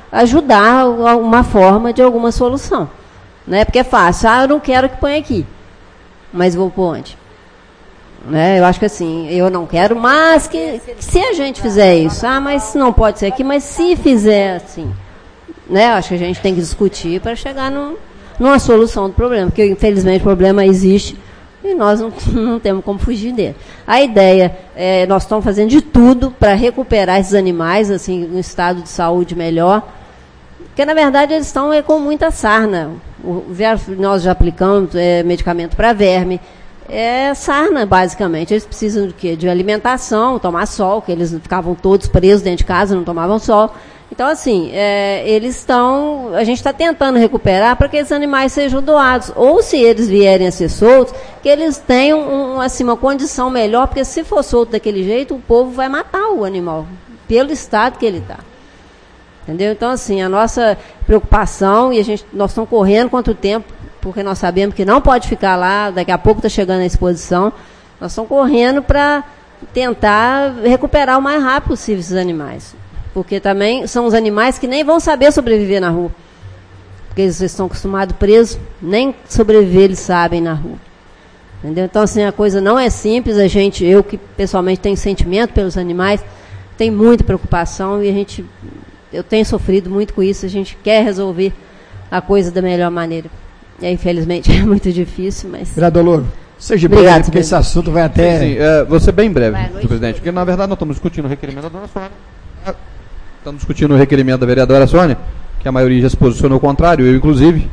ajudar uma forma de alguma solução. Né? Porque é fácil, ah, eu não quero que ponha aqui, mas vou pôr onde? Né? Eu acho que assim, eu não quero, mas que, que se a gente fizer isso, ah, mas não pode ser aqui, mas se fizer assim, né? Eu acho que a gente tem que discutir para chegar no, numa solução do problema, porque infelizmente o problema existe e nós não, não temos como fugir dele. A ideia, é, nós estamos fazendo de tudo para recuperar esses animais, assim, um estado de saúde melhor, porque na verdade eles estão é, com muita sarna. O, nós já aplicamos é, medicamento para verme, é sarna, basicamente. Eles precisam de quê? De alimentação, tomar sol, que eles ficavam todos presos dentro de casa, não tomavam sol. Então, assim, é, eles estão... A gente está tentando recuperar para que esses animais sejam doados. Ou, se eles vierem a ser soltos, que eles tenham um, assim, uma condição melhor, porque se for solto daquele jeito, o povo vai matar o animal, pelo estado que ele está. Entendeu? Então, assim, a nossa preocupação, e a gente, nós estamos correndo contra o tempo, porque nós sabemos que não pode ficar lá, daqui a pouco está chegando a exposição, nós estamos correndo para tentar recuperar o mais rápido possível esses animais. Porque também são os animais que nem vão saber sobreviver na rua. Porque eles estão acostumados presos, nem sobreviver eles sabem na rua. Entendeu? Então, assim, a coisa não é simples, a gente, eu que pessoalmente tenho sentimento pelos animais, tenho muita preocupação e a gente, eu tenho sofrido muito com isso, a gente quer resolver a coisa da melhor maneira. E, infelizmente, é muito difícil, mas... Vereador Louro, seja breve, porque esse assunto vai até... Sim, sim, é, vou ser bem breve, senhor presidente, porque, na verdade, nós estamos discutindo o requerimento da dona Sônia. Estamos discutindo o requerimento da vereadora Sônia, que a maioria já se posicionou ao contrário, eu, inclusive.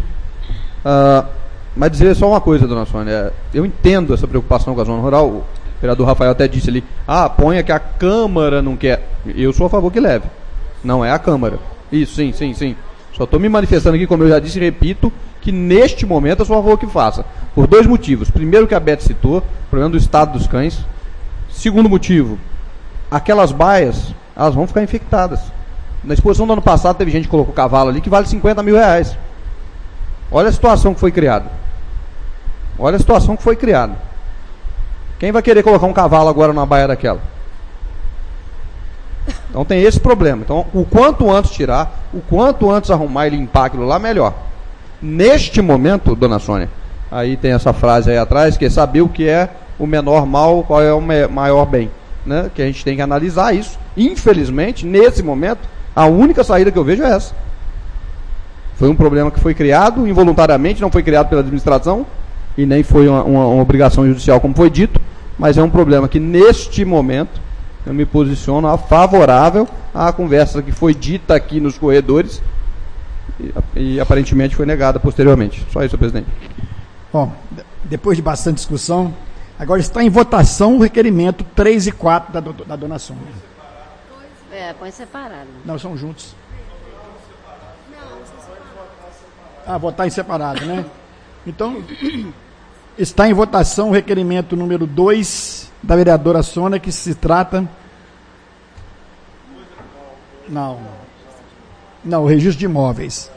Uh, mas dizer só uma coisa, dona Sônia, eu entendo essa preocupação com a zona rural. O vereador Rafael até disse ali, ah, ponha que a Câmara não quer. Eu sou a favor que leve, não é a Câmara. Isso, sim, sim, sim. Só estou me manifestando aqui, como eu já disse e repito, que neste momento eu sou a favor que faça. Por dois motivos. Primeiro, que a Beth citou, o problema do estado dos cães. Segundo motivo, aquelas baias, elas vão ficar infectadas. Na exposição do ano passado, teve gente que colocou cavalo ali que vale cinquenta mil reais. Olha a situação que foi criada. Olha a situação que foi criada. Quem vai querer colocar um cavalo agora numa baia daquela? Então tem esse problema. Então, o quanto antes tirar, o quanto antes arrumar e limpar aquilo lá, melhor. Neste momento, dona Sônia, aí tem essa frase aí atrás, que é saber o que é o menor mal, qual é o maior bem. Né? Que a gente tem que analisar isso. Infelizmente, nesse momento, a única saída que eu vejo é essa. Foi um problema que foi criado involuntariamente, não foi criado pela administração, e nem foi uma, uma, uma obrigação judicial, como foi dito, mas é um problema que, neste momento, eu me posiciono a favorável à conversa que foi dita aqui nos corredores e, e aparentemente foi negada posteriormente. Só isso, senhor presidente. Bom, depois de bastante discussão, agora está em votação o requerimento três e quatro da, do, da dona Sônia. É, põe separado. Não, são juntos. Ah, votar em separado, né? Então, está em votação o requerimento número dois da vereadora Sônia, que se trata... Não. Não, o registro de imóveis.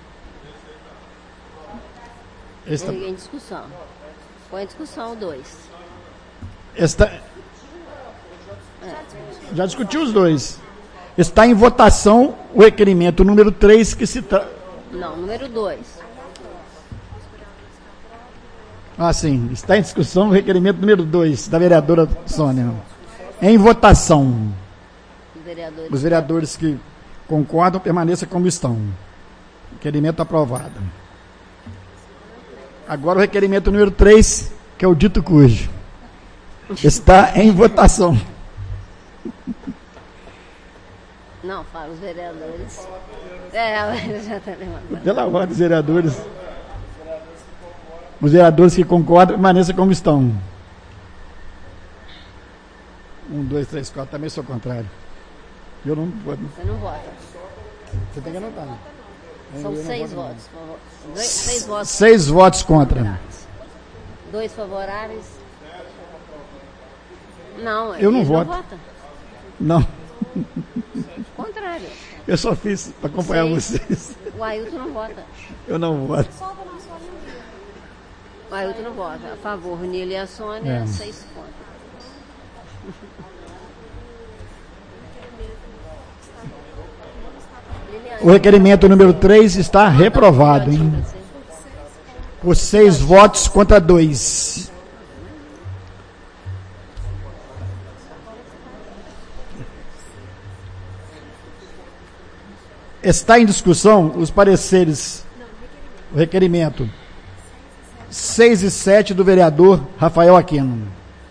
Esta... Em discussão. Põe em discussão o dois. Esta... É. Já discutiu os dois. Está em votação o requerimento número três, que se trata... Não, número dois. Ah, sim. Está em discussão o requerimento número dois da vereadora Sônia. Em votação. Vereadores Os vereadores que concordam permaneçam como estão. Requerimento aprovado. Agora o requerimento número três, que é o dito cujo. Está em votação. Não, fala os vereadores. É, já está levantando. Pela ordem dos vereadores. Os vereadores que concordam permaneçam como estão. Um, dois, três, quatro. Também sou contrário. Eu não voto. Você não vota. Você tem que anotar. São seis votos. Dois, seis votos. Seis votos contra. Dois favoráveis. Não, eu não voto. Não vota. Não. Contrário. Eu só fiz para acompanhar seis. Vocês. O Ailton não vota. Eu não voto. O Ailton não vota. A favor, o Nilo e a Sônia, é. seis contra. O requerimento número três está reprovado, hein? Por seis votos contra dois. Está em discussão os pareceres, o requerimento seis e sete do vereador Rafael Aquino.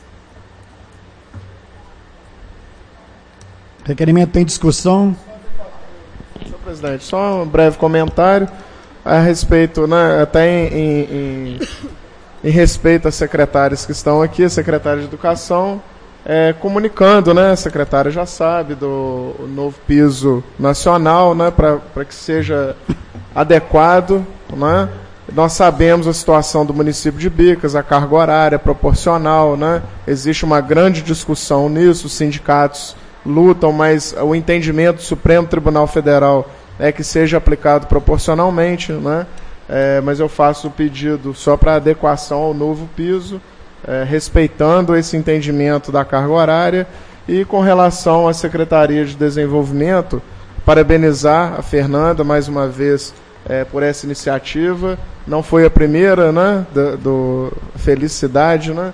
Requerimento tem discussão. Senhor presidente, só um breve comentário a respeito, né, até em, em, em, em respeito às secretárias que estão aqui, a secretária de Educação, é, comunicando, né, a secretária já sabe do novo piso nacional, né, para que seja adequado, né. Nós sabemos a situação do município de Bicas, a carga horária proporcional, né, existe uma grande discussão nisso, os sindicatos lutam, mas o entendimento do Supremo Tribunal Federal é que seja aplicado proporcionalmente, né? É, mas eu faço o pedido só para adequação ao novo piso, é, respeitando esse entendimento da carga horária. E com relação à Secretaria de Desenvolvimento, parabenizar a Fernanda mais uma vez é, por essa iniciativa. Não foi a primeira, né, do, do Felicidade, né?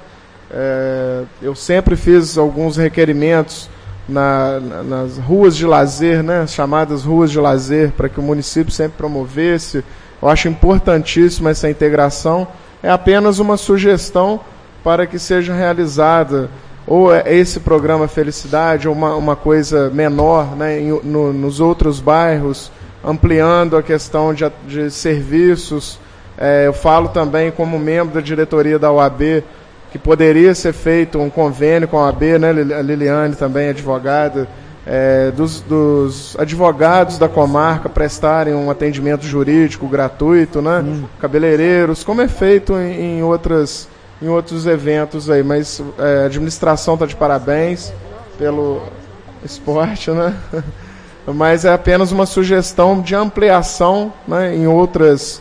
É, eu sempre fiz alguns requerimentos Na, na, nas ruas de lazer, né, chamadas ruas de lazer, para que o município sempre promovesse. Eu acho importantíssima essa integração. É apenas uma sugestão para que seja realizada ou esse programa Felicidade ou uma, uma coisa menor, né, em, no, nos outros bairros, ampliando a questão de, de serviços. É, eu falo também como membro da diretoria da O A B que poderia ser feito um convênio com a O A B, né, a Liliane também, advogada, é, dos, dos advogados da comarca prestarem um atendimento jurídico gratuito, né, hum. cabeleireiros, como é feito em, em, outras, em outros eventos aí, mas é, a administração está de parabéns pelo esporte, né, mas é apenas uma sugestão de ampliação, né, em outras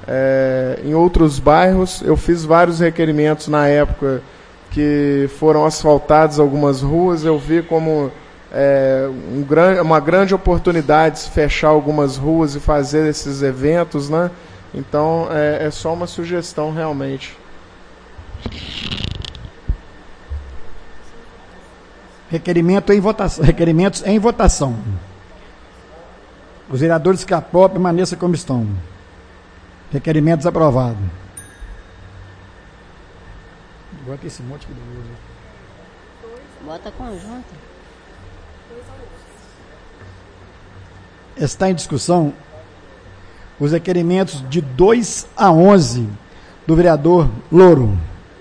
É, em outros bairros. Eu fiz vários requerimentos na época que foram asfaltadas algumas ruas. Eu vi como é, um gran, uma grande oportunidade de fechar algumas ruas e fazer esses eventos, né? Então é, é só uma sugestão realmente. Requerimento em votação, requerimentos em votação. Os vereadores que aprovam permaneçam como estão. Requerimentos aprovados. Bota esse monte que Bota conjunto. Está em discussão os requerimentos de dois a onze do vereador Louro.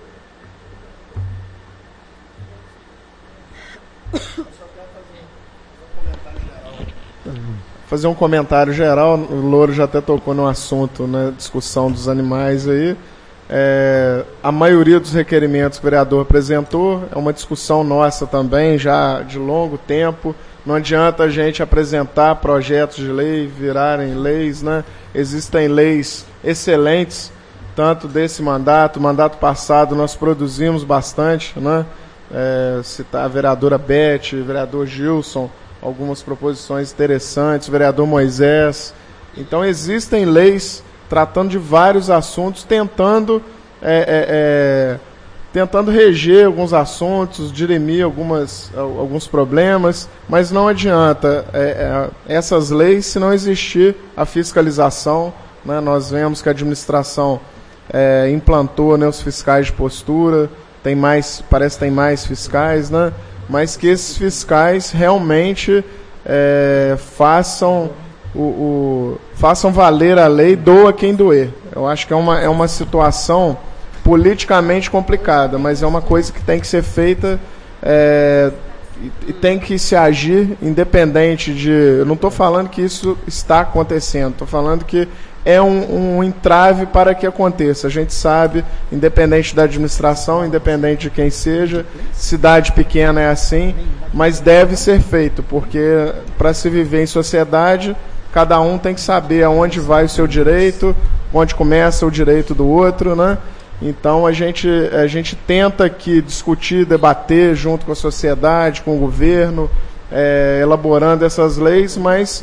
Fazer um comentário geral, o Louro já até tocou no assunto, né, discussão dos animais aí. É, a maioria dos requerimentos que o vereador apresentou é uma discussão nossa também, já de longo tempo. Não adianta a gente apresentar projetos de lei, virarem leis, né? Existem leis excelentes, tanto desse mandato, mandato passado nós produzimos bastante, né? É, citar a vereadora Beth, o vereador Gilson, algumas proposições interessantes, o vereador Moisés. Então existem leis tratando de vários assuntos, tentando é, é, é, tentando reger alguns assuntos, dirimir algumas, alguns problemas, mas não adianta é, é, essas leis se não existir a fiscalização, né? Nós vemos que a administração é, implantou, né, os fiscais de postura, tem mais, parece que tem mais fiscais, né? Mas que esses fiscais realmente é, façam, o, o, façam valer a lei, doa quem doer. Eu acho que é uma, é uma situação politicamente complicada, mas é uma coisa que tem que ser feita é, e, e tem que se agir independente de... Eu não estou falando que isso está acontecendo, estou falando que é um, um entrave para que aconteça. A gente sabe, independente da administração, independente de quem seja, cidade pequena é assim, mas deve ser feito, porque para se viver em sociedade, cada um tem que saber aonde vai o seu direito, onde começa o direito do outro, né? Então a gente, a gente tenta aqui discutir, debater junto com a sociedade, com o governo, é, elaborando essas leis, mas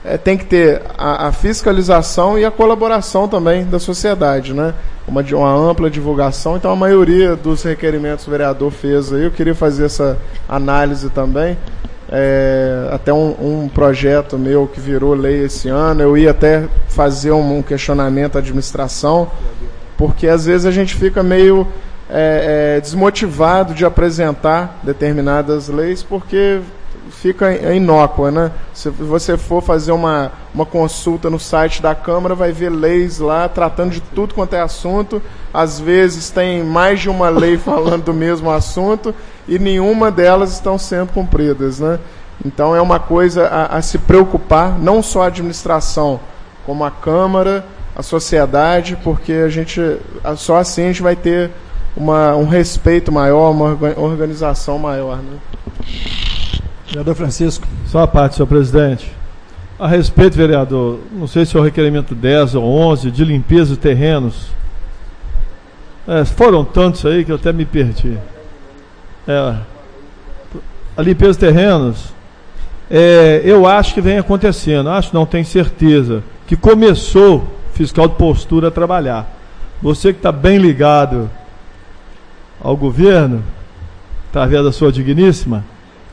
é, tem que ter a, a fiscalização e a colaboração também da sociedade, né? Uma, uma ampla divulgação. Então, a maioria dos requerimentos que o vereador fez aí, eu queria fazer essa análise também. É, até um, um projeto meu que virou lei esse ano, eu ia até fazer um, um questionamento à administração, porque às vezes a gente fica meio é, é, desmotivado de apresentar determinadas leis, porque fica inócua, né? Se você for fazer uma, uma consulta no site da Câmara, vai ver leis lá tratando de tudo quanto é assunto. Às vezes tem mais de uma lei falando do mesmo assunto e nenhuma delas estão sendo cumpridas, né? Então é uma coisa a, a se preocupar, não só a administração, como a Câmara, a sociedade, porque a gente, só assim a gente vai ter uma, um respeito maior, uma organização maior, né? Vereador Francisco. Só a parte, senhor presidente. A respeito, vereador, não sei se é o requerimento dez ou onze, de limpeza de terrenos. É, foram tantos aí que eu até me perdi. É, a limpeza de terrenos, é, eu acho que vem acontecendo, acho, não tenho certeza, que começou o fiscal de postura a trabalhar. Você que está bem ligado ao governo, através da sua digníssima,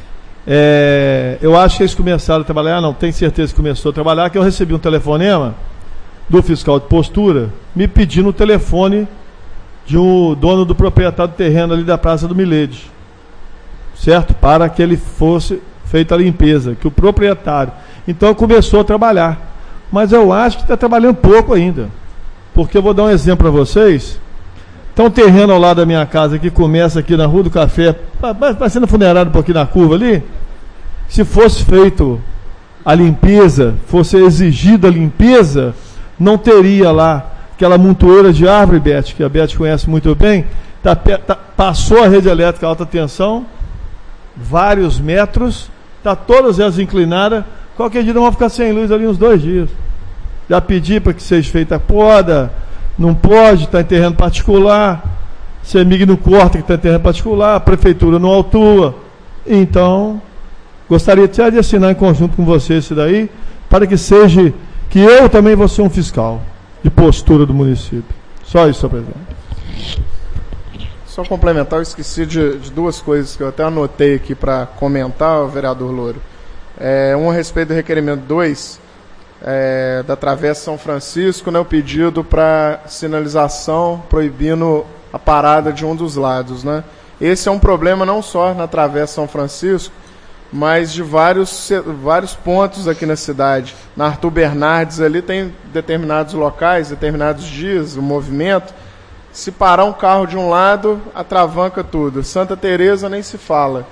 É, eu acho que eles começaram a trabalhar, não, tenho certeza que começou a trabalhar, que eu recebi um telefonema do fiscal de postura me pedindo o telefone de um dono do proprietário do terreno ali da Praça do Milede, certo? Para que ele fosse feita a limpeza, que o proprietário, então começou a trabalhar, mas eu acho que está trabalhando pouco ainda, porque eu vou dar um exemplo para vocês. Tem um terreno ao lado da minha casa que começa aqui na Rua do Café, parecendo funerário um pouquinho na curva ali. Se fosse feito a limpeza, fosse exigida a limpeza, não teria lá aquela montoeira de árvore, Beth, que a Beth conhece muito bem, tá, tá, passou a rede elétrica alta tensão, vários metros, está todas elas inclinadas, qualquer dia vão ficar sem luz ali uns dois dias. Já pedi para que seja feita a poda, não pode, está em terreno particular, CEMIG não corta que está em terreno particular, a prefeitura não autua. Então, gostaria de assinar em conjunto com você isso daí, para que seja, que eu também vou ser um fiscal de postura do município. Só isso, senhor presidente. Só complementar, eu esqueci de, de duas coisas que eu até anotei aqui para comentar, vereador Louro. É, um a respeito do requerimento dois, É, da Travessa São Francisco, né, o pedido para sinalização proibindo a parada de um dos lados, né? Esse é um problema não só na Travessa São Francisco, mas de vários, vários pontos aqui na cidade. Na Arthur Bernardes ali tem determinados locais, determinados dias, o movimento, se parar um carro de um lado, atravanca tudo. Santa Teresa nem se fala.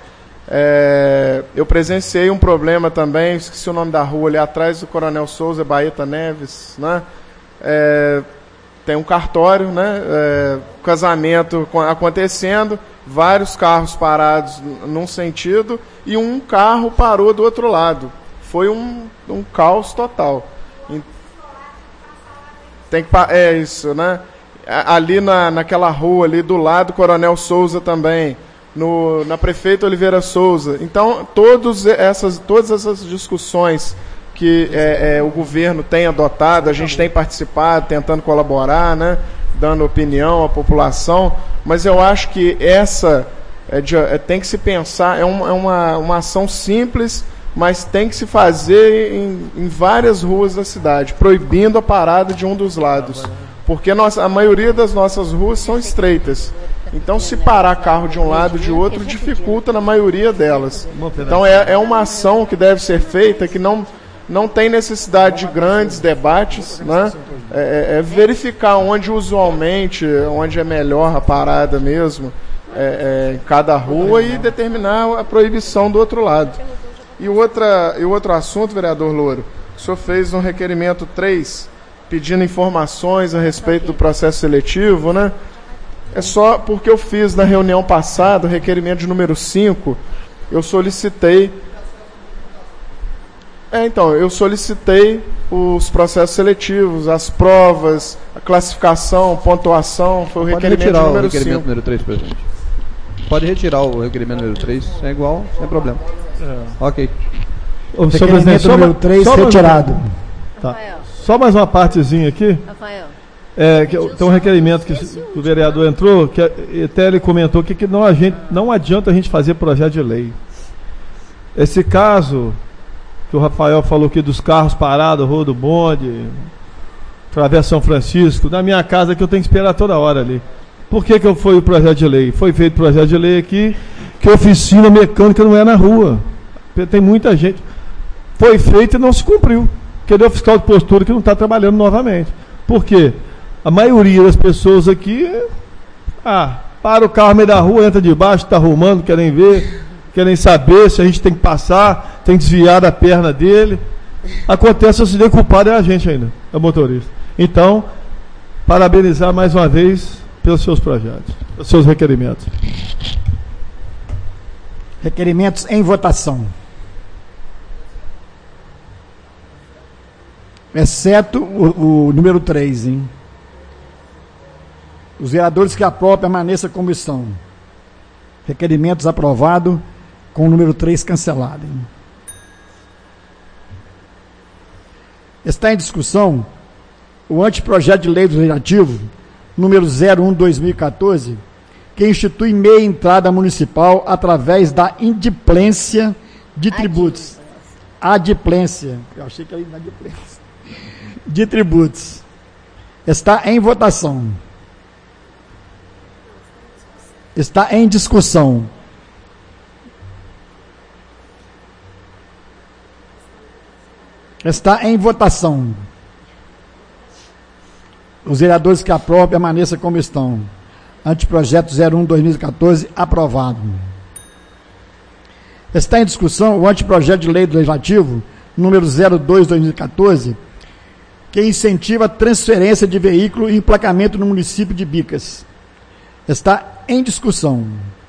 É, eu presenciei um problema também, esqueci o nome da rua ali atrás do Coronel Souza, Baeta Neves, né? É, tem um cartório, né? É, casamento acontecendo, vários carros parados num sentido e um carro parou do outro lado. Foi um, um caos total. Tem que, é isso, né? Ali na, naquela rua ali do lado do Coronel Souza também. No, na prefeita Oliveira Souza. Então, todos essas, todas essas discussões que é, é, o governo tem adotado, a gente tem participado, tentando colaborar, né, dando opinião à população, mas eu acho que essa é de, é, tem que se pensar, é, um, é uma, uma ação simples, mas tem que se fazer em, em várias ruas da cidade, proibindo a parada de um dos lados, porque nós, a maioria das nossas ruas são estreitas. Então, se parar carro de um lado e de outro, dificulta na maioria delas. Então, é, é uma ação que deve ser feita, que não, não tem necessidade de grandes debates, né? É, é verificar onde usualmente, onde é melhor a parada mesmo, é, é, em cada rua, e determinar a proibição do outro lado. E, outra, e outro assunto, vereador Louro, o senhor fez um requerimento três, pedindo informações a respeito do processo seletivo, né? É só porque eu fiz na reunião passada, o requerimento de número cinco, eu solicitei... É, então, eu solicitei os processos seletivos, as provas, a classificação, pontuação, foi o Pode requerimento retirar número o requerimento cinco. número três, presidente. Pode retirar o requerimento número três, é igual, sem problema. É. Ok. Ô, senhor presidente, só número três retirado. Tá. Só mais uma partezinha aqui. Rafael. É, que, tem um requerimento que, que o vereador entrou, que até ele comentou que, que não, a gente, não adianta a gente fazer projeto de lei. Esse caso que o Rafael falou aqui dos carros parados, Rua do Bonde, Travessa São Francisco, na minha casa que eu tenho que esperar toda hora ali. Por que que foi o projeto de lei? Foi feito projeto de lei aqui, que oficina mecânica não é na rua. Tem muita gente. Foi feito e não se cumpriu. Cadê o fiscal de postura que não está trabalhando novamente? Por quê? A maioria das pessoas aqui, ah, para o carro no meio da rua, entra debaixo, está arrumando, querem ver, querem saber se a gente tem que passar, tem que desviar da perna dele. Acontece, se culpado é a gente ainda, é o motorista. Então, parabenizar mais uma vez pelos seus projetos, pelos seus requerimentos. Requerimentos em votação. Exceto o, o número três, hein? Os vereadores que aprovam permaneçam como estão. Requerimentos aprovados com o número três cancelado. Hein? Está em discussão o anteprojeto de lei do Legislativo, número zero um barra dois mil e quatorze, que institui meia entrada municipal através da indimplência de tributos. Adimplência. Eu achei que era inadimplência. De tributos. Está em votação. Está em discussão. Está em votação. Os vereadores que aprovam permaneçam como estão. Anteprojeto zero um barra dois mil e quatorze aprovado. Está em discussão o anteprojeto de lei do Legislativo, número zero dois barra dois mil e quatorze, que incentiva a transferência de veículo e emplacamento no município de Bicas. Está em discussão.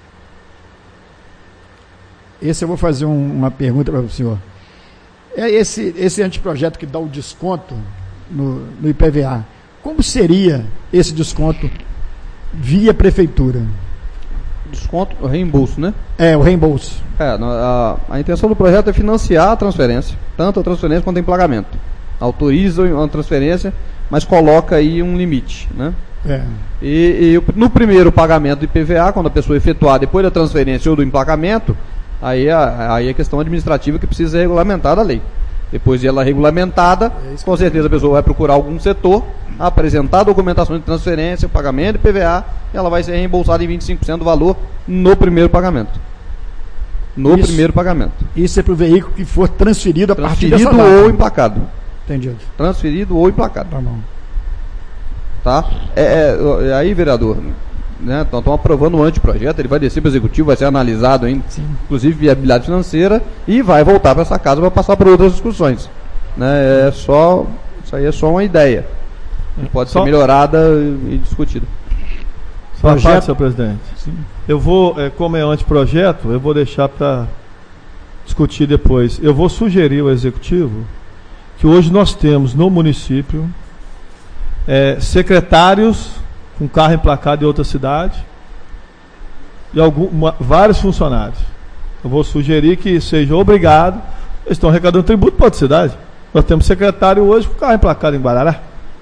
Esse eu vou fazer um, uma pergunta para o senhor. É esse, esse anteprojeto que dá o desconto no, no I P V A, como seria esse desconto via prefeitura? Desconto, o reembolso, né? É, o reembolso. É, a, a intenção do projeto é financiar a transferência, tanto a transferência quanto o emplagamento. Autoriza a transferência, mas coloca aí um limite, né? É. E, e no primeiro pagamento do I P V A, quando a pessoa efetuar depois da transferência ou do emplacamento, aí a, aí a questão administrativa que precisa ser regulamentada a lei. Depois de ela regulamentada, é com certeza a pessoa vai procurar algum setor, apresentar a documentação de transferência, pagamento de I P V A, e ela vai ser reembolsada em vinte e cinco por cento do valor no primeiro pagamento. No isso, primeiro pagamento. Isso é para o veículo que for transferido a transferido partir dessa data. Transferido ou emplacado. Entendido. Transferido ou emplacado. Tá bom. Tá? É, é, aí, vereador, né, estão aprovando um anteprojeto, ele vai descer para o executivo, vai ser analisado ainda, sim, inclusive viabilidade financeira, e vai voltar para essa casa para passar por outras discussões. Né, é só, isso aí é só uma ideia. Pode só ser melhorada e discutida. Só uma parte, senhor presidente. Sim. Eu vou, é, como é anteprojeto, eu vou deixar para discutir depois. Eu vou sugerir ao executivo que hoje nós temos no município é, secretários com carro emplacado em outra cidade e algum, uma, vários funcionários. Eu vou sugerir que seja obrigado, eles estão arrecadando tributo para outra cidade. Nós temos secretário hoje com carro emplacado em Guarará.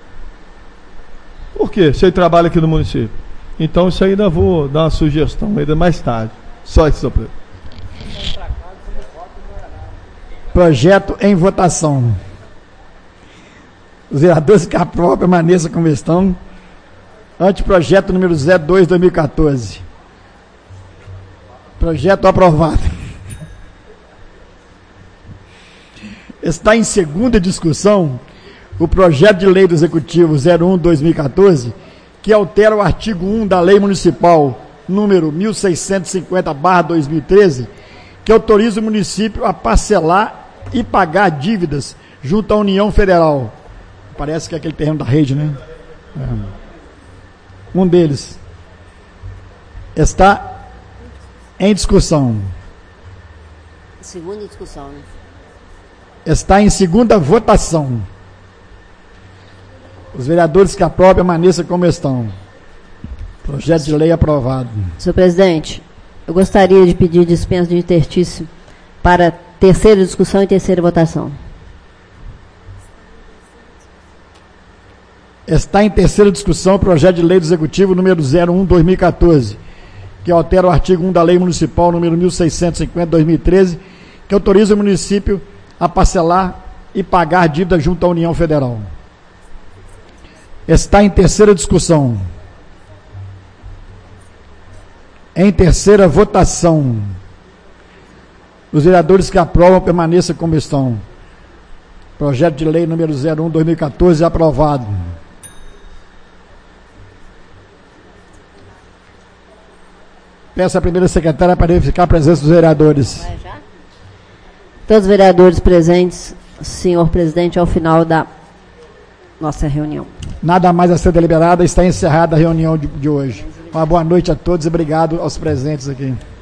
Por quê? Se ele trabalha aqui no município. Então isso aí ainda vou dar uma sugestão ainda mais tarde. Só isso, senhor presidente. Projeto em votação. Os vereadores que aprovam permaneçam como estão. Anteprojeto número zero dois barra dois mil e quatorze. Projeto aprovado. Está em segunda discussão o projeto de lei do Executivo zero um barra dois mil e quatorze, que altera o artigo um da Lei Municipal número mil seiscentos e cinquenta barra dois mil e treze, que autoriza o município a parcelar e pagar dívidas junto à União Federal. Parece que é aquele terreno da rede, né? É. Um deles está em discussão. Segunda discussão, né? Está em segunda votação. Os vereadores que aprovam permaneçam como estão. Projeto de lei aprovado. Senhor presidente, eu gostaria de pedir dispensa de interstício para terceira discussão e terceira votação. Está em terceira discussão o projeto de lei do Executivo número zero um barra dois mil e quatorze, que altera o artigo um da Lei Municipal número mil seiscentos e cinquenta barra dois mil e treze, que autoriza o município a parcelar e pagar dívida junto à União Federal. Está em terceira discussão. Em terceira votação. Os vereadores que aprovam permaneçam como estão. Projeto de lei número zero um barra dois mil e quatorze aprovado. Peço à primeira secretária para verificar a presença dos vereadores. Todos os vereadores presentes, senhor presidente, ao final da nossa reunião. Nada mais a ser deliberado, está encerrada a reunião de, de hoje. Uma boa noite a todos e obrigado aos presentes aqui.